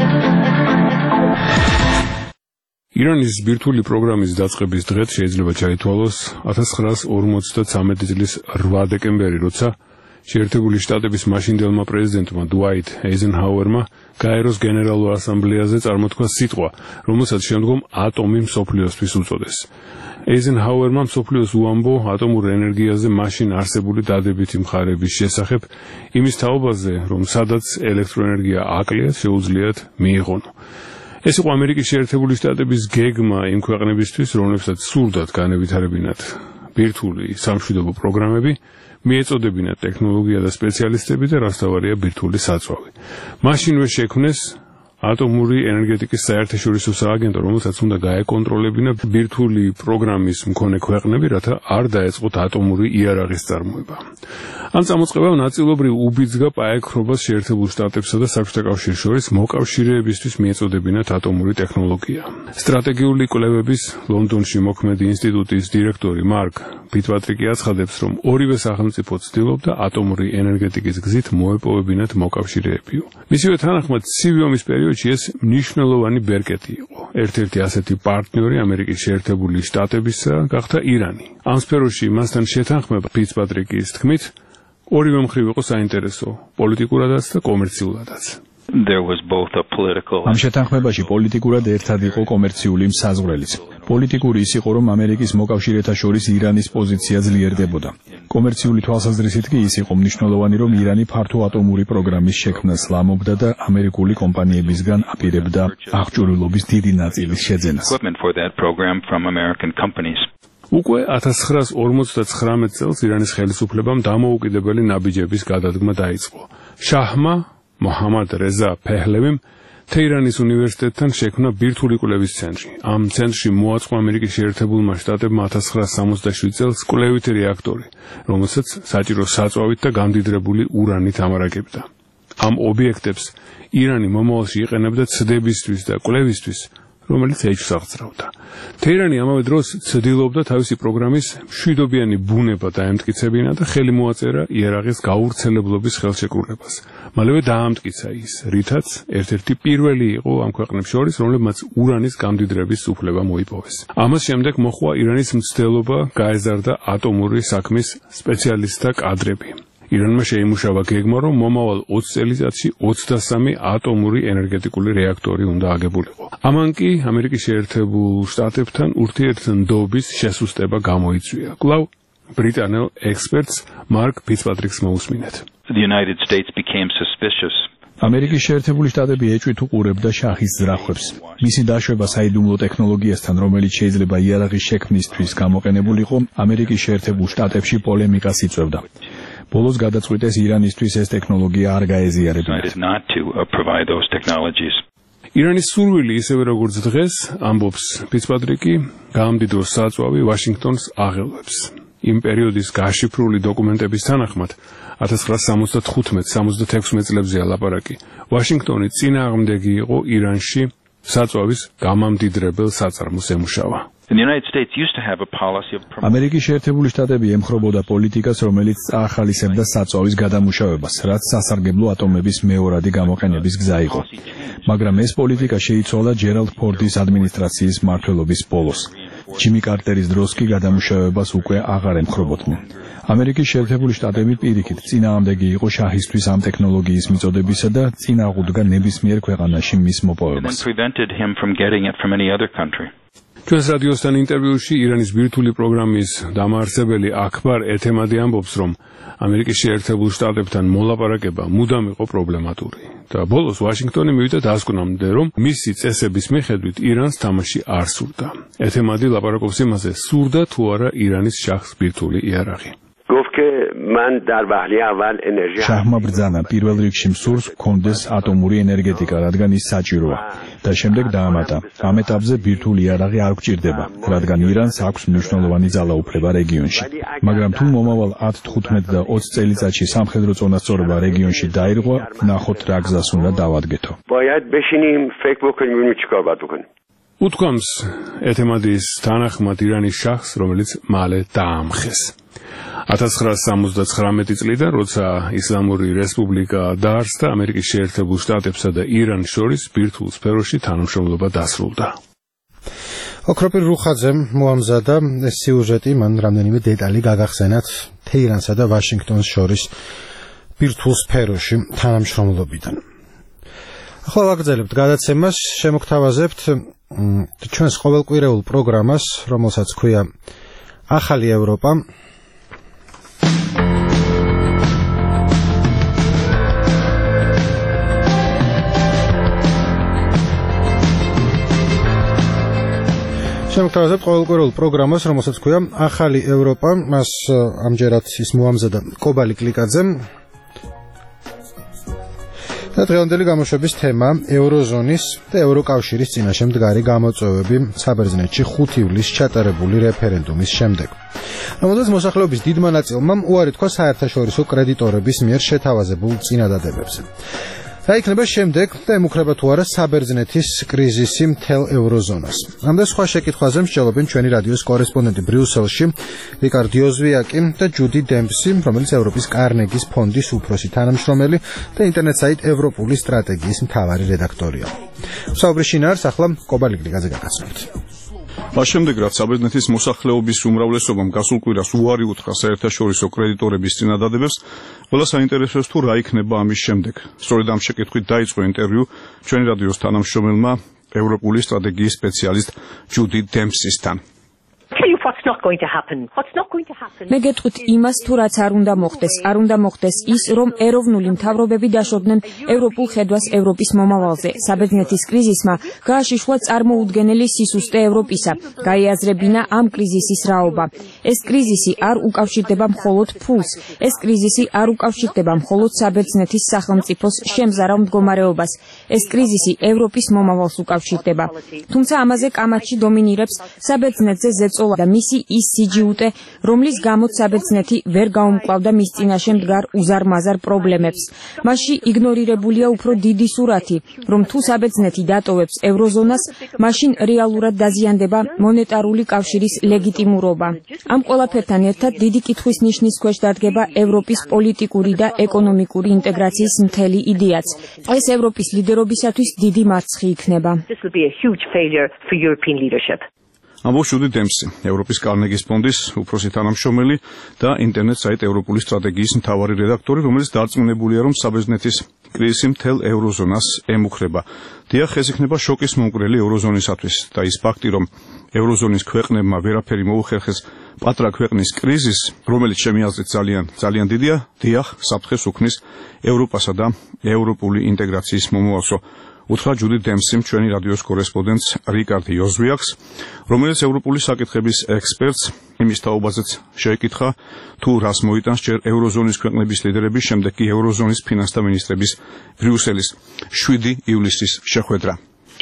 ირანის ბირთვული პროგრამის დაწყების დღეთ შეიძლება ჩაითვალოს 1953 წლის 8 დეკემბერი, როცა შეერთებული შტატების მაშინდელმა პრეზიდენტმა დუაიტ ეიზენჰაუერმა გაეროს გენერალურ ასამბლეაზე წარმოთქვა სიტყვა, რომელსაც შემდგომ ატომი მსოფლიოსთვის უწოდეს. ეიზენჰაუერმა მსოფლიოს უამბო ატომურ ენერგიაზე მაშინ არსებული დადებითი მხარეების შესახებ, იმის თაობაზე, რომ სადაც ელექტროენერგია აკლიათ, შეუძლიათ მიიღონო. ეს იყო ამერიკის შეერთებული შტატების გეგმა იმ ქვეყნებისთვის, რომლებსაც სურდათ განევითარებინათ ბირთვული სამშვიდობო პროგრამები, მიეწოდებინათ ტექნოლოგია და სპეციალისტები და რასთავარია ბირთვული საწვავი. მაშინვე შექმნეს ატომური ენერგეტიკის საერთაშორისო სააგენტო, რომელსაც უნდა გაეკონტროლებინა ბირთვული პროგრამის მქონე ქვეყნები, რათა არ დაეწყოთ ატომური იარაღის წარმოება. ამ წამოწყებამ ნაწილობრივ უბიძგა პაექრობას შეერთებულ შტატებსა და საბჭოთა კავშირის შორის მოკავშირეებისთვის მიეწოდებინათ ატომური ტექნოლოგია. სტრატეგიული კვლევების ლონდონში მოქმედი ინსტიტუტის დირექტორი მარკ ფიტპატრიკი აცხადებს, რომ ორივე სახელმწიფო ცდილობდა ატომური ენერგეტიკის გზით მოეპოვებინათ მოკავშირეებიო. მისივე თანახმად ცივი ომის პერიოდში ეს მნიშვნელოვანი ბერკეტი იყო. ერთ-ერთი ასეთი პარტნიორი ამერიკის შეერთებული შტატებისა გახდა ირანი. ამ სფეროში მასთან შეთანხმება ფიტპატრიკის თქმით ორივე მხრივ იყო საინტერესო, პოლიტიკურადაც და კომერციულადაც. ამ შეთანხმებაში პოლიტიკურად ერთად იყო კომერციული საზღვრელიც. პოლიტიკური ის იყო, რომ ამერიკის მოკავშირეთა შორის ირანის პოზიცია ძლიერდებოდა. კომერციული თვალსაზრისით კი ის იყო მნიშვნელოვანი, რომ ირანი ფართო ატომური პროგრამის შექმნას ლამობდა და ამერიკული კომპანიებისგან აპირებდა აღჭურვილობის დიდი ნაწილის შეძენას. უკვე 1959 წელს ირანის ხელისუფლებამ დამოუკიდებელი ნაბიჯების გადადგმა დაიწყო. შაჰმა მოჰამად რეზა ფეჰლევიმ თეირანის უნივერსიტეტთან შექმნა ბირთვული კვლევის ცენტრი. ამ ცენტრში მოაწყო ამერიკის შეერთებულმა შტატებმა 1967 წელს კვლევითი რეაქტორი, რომელსაც საჭირო საწვავით და გამდიდრებული ურანით ამარაგებდა. ამ ობიექტებს ირანი მომავალში იყენებდა ცდებისთვის და კვლევისთვის, რომელიც ეჭვს აღძრავდა. თეირანი ამავე დროს ცდილობდა თავისი პროგრამის მშვიდობიანი ბუნება დაემტკიცებინა და ხელი მოაწერა იერაღის გაურცელებლობის ხელშეკრულებას. მალევე დაამტკიცა ის, რითაც ერთ-ერთი პირველი იყო ამ ქვეყნებს შორის, რომლებმაც ურანის გამდიდრების უფლება მოიპოვეს. ამას შემდეგ მოხდა ირანის მცდელობა გაეზარდა ატომური საქმის სპეციალისტთა კადრები. ირანმა შეიმუშავა გეგმა, რომ მომავალ 20 წელიწადში 23 ატომური ენერგეტიკული რეაქტორი უნდა აგებულიყო. ამან კი ამერიკის შეერთებულ შტატებთან ურთიერთდობის შესუსტება გამოიწვია. კვლავ ბრიტანელ ექსპერტს მარკ ფიცპატრიკს მოусმინეთ. The United States became suspicious. ამერიკის შეერთებული შტატები ეჭვით უყურებდა შაჰის ძრახვებს. მისი დაშვება საიდუმლო ტექნოლოგიასთან, რომელიც შეიძლება იარაღის შექმნისთვის გამოყენებულიყო, ამერიკის შეერთებულ შტატებში პოლემიკას იწვევდა. ბოლოს გადაწყვიტეს ირანისთვის ეს ტექნოლოგია არ გაეზიარებინათ. ირანის სურვილი ისევე როგორც დღეს, ამბობს ფიცპატრიკი, გაამდიდრო საწვავი ვაშინგტონს აღელვებს. იმ პერიოდის გაშიფრული დოკუმენტების თანახმად 1975-76 წლებზეა ლაპარაკი. ვაშინგტონი წინააღმდეგი იყო ირანში საწვავის გამამდიდრებელ საწარმოს ემუშავა. ამერიკის შეერთებული შტატები ემხრობოდა პოლიტიკას, რომელიც ახალისებდა საწვავის გადამუშავებას, რაც სასარგებლო ატომების მეორადი გამოყენების გზა იყო. მაგრამ ეს პოლიტიკა შეიცვალა ჯერალდ ფორდის ადმინისტრაციის მმართველობის ბოლოს. ჯიმი კარტერის დროს კი გადამუშავებას უკვე აღარ ემხრობოდნენ. ამერიკის შეერთებული შტატები პირიქით წინააღმდეგი იყო შაჰისთვის ამ ტექნოლოგიის მიწოდებისა და წინ აღუდგა ნებისმიერ ქვეყანაში მის მოპოვებას. ჩვენს რადიოსთან ინტერვიუში ირანის ბირთვული პროგრამის დამაარსებელი აქბარ ეთემადი ამბობს, რომ ამერიკის შეერთებულ შტატებთან მოლაპარაკება მუდამ იყო პრობლემატური. და ბოლოს ვაშინგტონი მივიდა დასკვნამდე, რომ მისი წესების მიხედვით ირანს თამაში არ სურდა. ეთემადი ლაპარაკობს იმაზე, სურდა თუ არა ირანის შაჰს ბირთვული იარაღი. შაჰმა ბრძანა პირველ რიგში მსურს ჰქონდეს ატომური ენერგეტიკა, რადგან ის საჭიროა და შემდეგ დაამატა, ამ ეტაპზე ბირთვული იარაღი არ გვჭირდება, რადგან ირანს აქვს მნიშვნელოვანი ძალაუფლება რეგიონში. მაგრამ თუ მომავალ 10, 15 და 20 წელიწადში სამხედრო წონასწორობა რეგიონში დაირღვა, ნახოთ რა გზას უნდა დავადგეთო. უთქვამს ეთემადის თანახმად ირანის შაჰს, რომელიც მალე დაამხეს. 1979 წლიდან, როცა ისლამური რესპუბლიკა დაარსდა, ამერიკის შეერთებულ შტატებსა და ირანს შორის ბირთვულ სფეროში თანამშრომლობა დასრულდა. ოქროპირ რუხაძემ მოამზადა ეს სიუჟეტი, მან რამდენიმე დეტალი გაგახსენათ თეირანსა და ვაშინგტონს შორის ბირთვულ სფეროში თანამშრომლობიდან. ახლა ვაგრძელებთ გადაცემას, შემოგთავაზებთ ჩვენს ყოველკვირეულ პროგრამას, რომელსაც ქვია ახალი ევროპა. შემოგთავაზებთ ყოველკვირეულ პროგრამას, რომელსაც ქვია ახალი ევროპა. მას ამჯერად ის მოამზადა კობალი კლიკაძემ. და დღევანდელი გამოშვების თემა ევროზონის და ევროკავშირის წინაშე მდგარი გამოწვევები საბერძნეთში 5 ივლისს ჩატარებული რეფერენდუმის შემდეგ. რომელზეც მოსახლეობის დიდმა ნაწილმა უარი თქვა საერთაშორისო კრედიტორების მიერ შეთავაზებულ წინადადებებზე. რა იქნება შემდეგ და ემუქრება თუ არა საბერძნეთის კრიზისი მთელ ევროზონას. ამ და სხვა შეკითხვაზე მსჯელობენ ჩვენი რადიოს კორესპონდენტი ბრიუსელში რიკარდ იოზვიაკი და ჯუდი დემპსი, რომელიც ევროპის კარნეგის ფონდის უფროსი თანამშრომელი და ინტერნეტ საიტ ევროპული სტრატეგიის მთავარი რედაქტორია. საუბრის შინაარს ახლა კობალი კლიკაძე გაგაცნობთ. მას შემდეგ, რაც საბერძნეთის მოსახლეობის უმრავლესობამ გასულ კვირას უარი უთხრა საერთაშორისო კრედიტორების წინადადებებს, ყველა საინტერესოს თუ რა იქნება ამის შემდეგ. სწორედ ამ შეკითხვით დაიწყო ინტერვიუ ჩვენი რადიოს თანამშრომელმა ევროპული სტრატეგიის სპეციალისტ ჯუდი დემპსისთან. მე გეტყვით იმას, თუ რაც არ უნდა მოხდეს. არ უნდა მოხდეს ის, რომ ეროვნული მთავრობები დაშორდნენ ევროპულ ხედვას ევროპის მომავალზე. საბერძნეთის კრიზისმა გააშიშლა წარმოუდგენელი სისუსტე ევროპისა. გაიაზრებინა ამ კრიზისის რაობა. ეს კრიზისი არ უკავშირდება მხოლოდ ფულს. ეს კრიზისი არ უკავშირდება მხოლოდ საბერძნეთის სახელმწიფოს შემზარავ მდგომარეობას. ეს კრიზისი ევროპის მომავალს უკავშირდება. თუმცა ამაზე კამათში დომინირებს საბერძნეთზე ზეწოლა და მისი უმეტესი ის სიჯიუტე, რომლის გამოც საბერძნეთი ვერ გაუმკლავდა მის წინაშე მდგარ უზარმაზარ პრობლემებს. მასში იგნორირებულია უფრო დიდი სურათი, რომ თუ საბერძნეთი დატოვებს ევროზონას, მაშინ რეალურად დაზიანდება მონეტარული კავშირის ლეგიტიმურობა. ამ ყველაფერთან ერთად დიდი კითხვის ნიშნის ქვეშ დადგება ევროპის პოლიტიკური და ეკონომიკური ინტეგრაციის მთელი იდეაც. ეს ევროპის ლიდერობისათვის დიდი მარცხი იქნება. ამბობს ჯუდი დემსი, ევროპის კარნეგის ფონდის უფროსი თანამშრომელი და ინტერნეტ საიტ ევროპული სტრატეგიის მთავარი რედაქტორი, რომელიც დარწმუნებულია, რომ საბერძნეთის კრიზისი მთელ ევროზონას ემუქრება. დიახ, ეს იქნება შოკის მომკვრელი ევროზონისათვის და ის ფაქტი, რომ ევროზონის ქვეყნებმა ვერაფერი მოუხერხეს პატრა ქვეყნის კრიზისს, რომელიც ჩემი აზრით ძალიან დიდია, დიახ, საფრთხეს უქმნის ევროპასა და ევროპული ინტეგრაციის მომავალსო. უთხრა ჯუდი დემსიმ ჩვენი რადიოს კორესპონდენტს რიკარდ იოზვიაკს, რომელიც ევროპული საკითხების ექსპერტს, იმის თაობაზეც შეეკითხა, თუ რას მოიტანს ჯერ ევროზონის ქვეყნების ლიდერების, შემდეგ კი ევროზონის ფინანსთა მინისტრების ბრიუსელის 7 ივლისის შეხვედრა.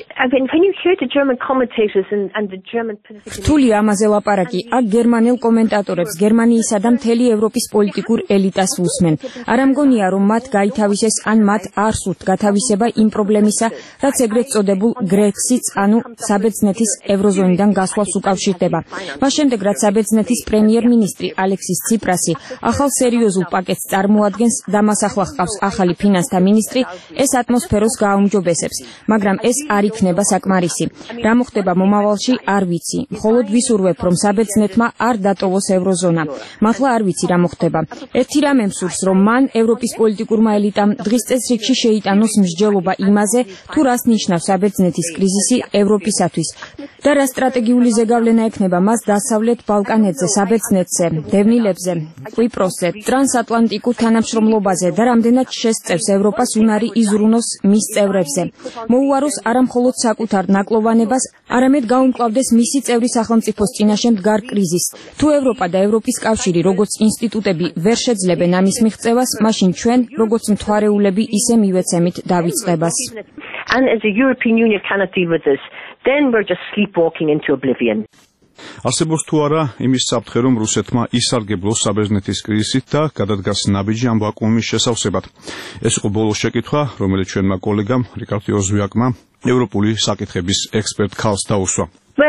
რთული ამაზე ლაპარაკი. აქ გერმანელ კომენტატორებს, გერმანიისა და მთელი ევროპის პოლიტიკურ ელიტას უსმენ. არ ამგონია, რომ მათ გაითავისეს ან მათ არ სურთ გათავისება იმ პრობლემისა, რაც ეგრეთ წოდებულ გრექსიტს, ანუ საბერძნეთის ევროზონიდან გასვლას უკავშირდება. მას შემდეგ, რაც საბერძნეთის პრემიერ-მინისტრი ალექსის ციპრასი ახალ სერიოზულ პაკეტს წარმოადგენს და მას ახლა ჰყავს ახალი ფინანსთა მინისტრი, ეს ატმოსფეროს გააუმჯობესებს, მაგრამ ეს არ იქნება საკმარისი. რა მოხდება მომავალში არ ვიცი. მხოლოდ ვისურვებ, რომ საბერძნეთმა არ დატოვოს ევროზონა. მართლა არ ვიცი რა მოხდება. ერთი რამე მსურს, რომ მან ევროპის პოლიტიკურმა ელიტამ დღის წესრიგში შეიტანოს მსჯელობა იმაზე, თუ რას ნიშნავს საბერძნეთის კრიზისი ევროპისათვის და რა სტრატეგიული ზეგავლენა ექნება მას დასავლეთ ბალკანეთზე, საბერძნეთზე, დევნილებზე, კვიპროსზე, ტრანსატლანტიკურ თანამშრომლობაზე და რამდენად შესწევს ევროპას უნარი იზრუნოს მის წევრებზე. მოუაროს არა მხოლოდ საკუთარ ნაკლოვანებას, არამედ გაუმკლავდეს მისი წევრი სახელმწიფოს წინაშე მდგარ კრიზისს. თუ ევროპა და ევროპის კავშირი როგორც ინსტიტუტები ვერ შეძლებენ ამის მიღწევას, მაშინ ჩვენ, როგორც მთვარეულები, ისე მივეცემით დავიწყებას. არსებობს თუ არა იმის საფრთხე, რომ რუსეთმა ისარგებლოს საბერძნეთის კრიზისით და გადადგას ნაბიჯი ამ ვაკუუმის შესავსებად. ეს იყო ბოლო შეკითხვა, რომელიც ჩვენმა კოლეგამ რიკარდ იოზვიაკმა ევროპული საკითხების ექსპერტ ქალს დაუსვა.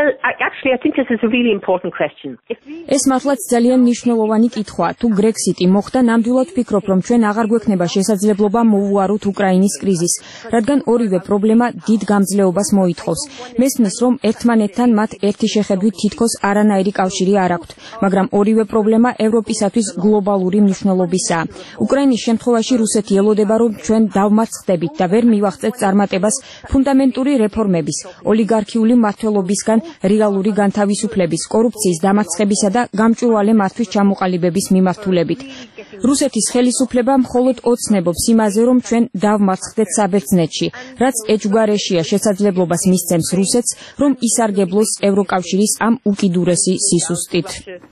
ეს მართლაც ძალიან მნიშვნელოვანი კითხვაა. თუ გრექსიტი მოხდა, ნამდვილად ვფიქრობ, რომ ჩვენ აღარ გვექნება შესაძლებლობა მოუაროთ უკრაინის კრიზისს, რადგან ორივე პრობლემა დიდ გამძლეობას მოითხოვს. მესმის, რომ ერთმანეთთან მათ ერთი შეხედვით თითქოს არანაირი კავშირი არ აქვთ, მაგრამ ორივე პრობლემა ევროპისათვის გლობალური მნიშვნელობისაა. უკრაინის შემთხვევაში რუსეთი ელოდება, რომ ჩვენ დავმარცხდებით და ვერ მივახცეთ წარმატებას ფუნდამენტური რეფორმების, ოლიგარქიული მმართველობისგან რეალური განთავისუფლების, კორუფციის დამარცხებისა და გამჭვირვალე მართვის ჩამოყალიბების მიმართულებით. რუსეთის ხელისუფლება მხოლოდ ოცნებობს იმაზე, რომ ჩვენ დავმარცხდეთ საბერძნეთში, რაც ეჭვგარეშია შესაძლებლობას მისცემს რუსეთს, რომ ისარგებლოს ევროკავშირის ამ უკიდურესი სისუსტით.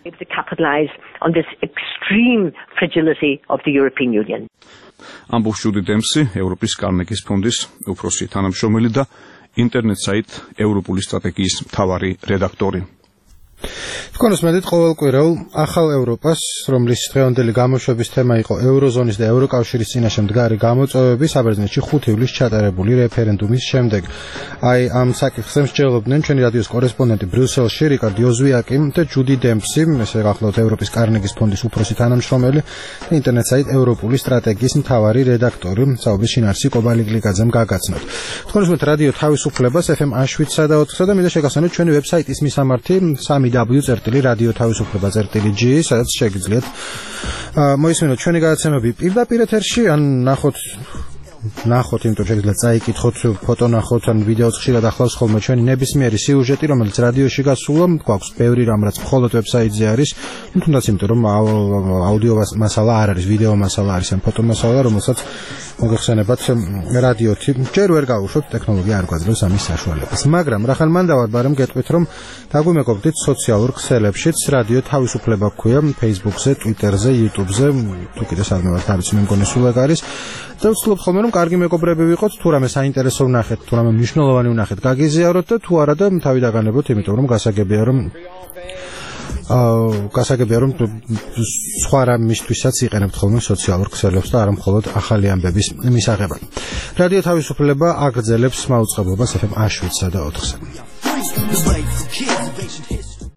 ამბობს ჯუდი დემსი, ევროპის კარნეგის ფონდის უფროსი თანამშრომელი და ინტერნეტ საიტ ევროპული სტრატეგიის მთავარი რედაქტორი. თქვენ უსმენთ ყოველკვირეულ ახალ ევროპას, რომლის დღევანდელი გამოშვების თემა იყო ევროზონის და ევროკავშირის წინაშე მდგარი გამოწვევები საბერძნეთში 5 ივლისს ჩატარებული რეფერენდუმის შემდეგ. აი ამ საკითხზე მსჯელობდნენ ჩვენი რადიოს კორესპონდენტი ბრიუსელში რიკარდ იოზვიაკი და ჯუდი დემსი, ესე გახლავთ ევროპის კარნეგის ფონდის უფროსი თანამშრომელი და ინტერნეტ საიტ ევროპული სტრატეგიის მთავარი რედაქტორი. საუბრის შინაარსი კობალიგლიკაძემ გაგაცნოთ. თქვენ უსმენთ რადიო თავისუფლებას FM 7-სა და 4-სა და მინდა შეგახსენოთ ჩვენი ვებსაიტის მისამართი www.radio-tavisupleba.gi, სადაც შეგიძლიათ მოისმინოთ ჩვენი გადაცემები პირდაპირ ეთერში, ან ნახოთ, იმიტომ შეგიძლიათ წაიკითხოთ, ფოტო ნახოთ, ან ვიდეოც ხშირად ახლავს ხოლმე ჩვენი ნებისმიერი სიუჟეტი, რომელიც რადიოში გასულა, გვაქვს ბევრი რამ, რაც მხოლოდ ვებსაიტზე არის, თუნდაც იმიტომ, რომ აუდიო მასალა არ არის, ვიდეო მასალა არის, ან ფოტო მასალა, რომელსაც მოგეხსენებათ რადიოთი. ჯერ ვერ გავუშვოთ, ტექნოლოგია არ გვაძლევს ამის საშუალებას. მაგრამ რახან მან დავარბარემ გეტყვით, რომ დაგვიმეგობრდით სოციალურ ქსელებშიც, რადიო თავისუფლება გვქვია, Facebook-ზე, Twitter-ზე, YouTube-ზე, თუ კიდე სადმე ვართ, არის მე მგონი სულ ეგ არის. და ვცდილობთ ხოლმე, რომ კარგი მეგობრები ვიყოთ, თუ რამე საინტერესო ვნახეთ, თუ რამე მნიშვნელოვანი ვნახეთ, გაგიზიაროთ და თუ არა და თავი დაგანებოთ, იმიტომ რომ გასაგებია, რომ გასაგებია რომ სხვა რამისთვისაც იყენებთ ხოლმე სოციალურ ქსელებს და არა მხოლოდ ახალი ამბების მისაღებად. რადიო თავისუფლება აგრძელებს მაუწყებლობას FM 7-სა და 4-ზე.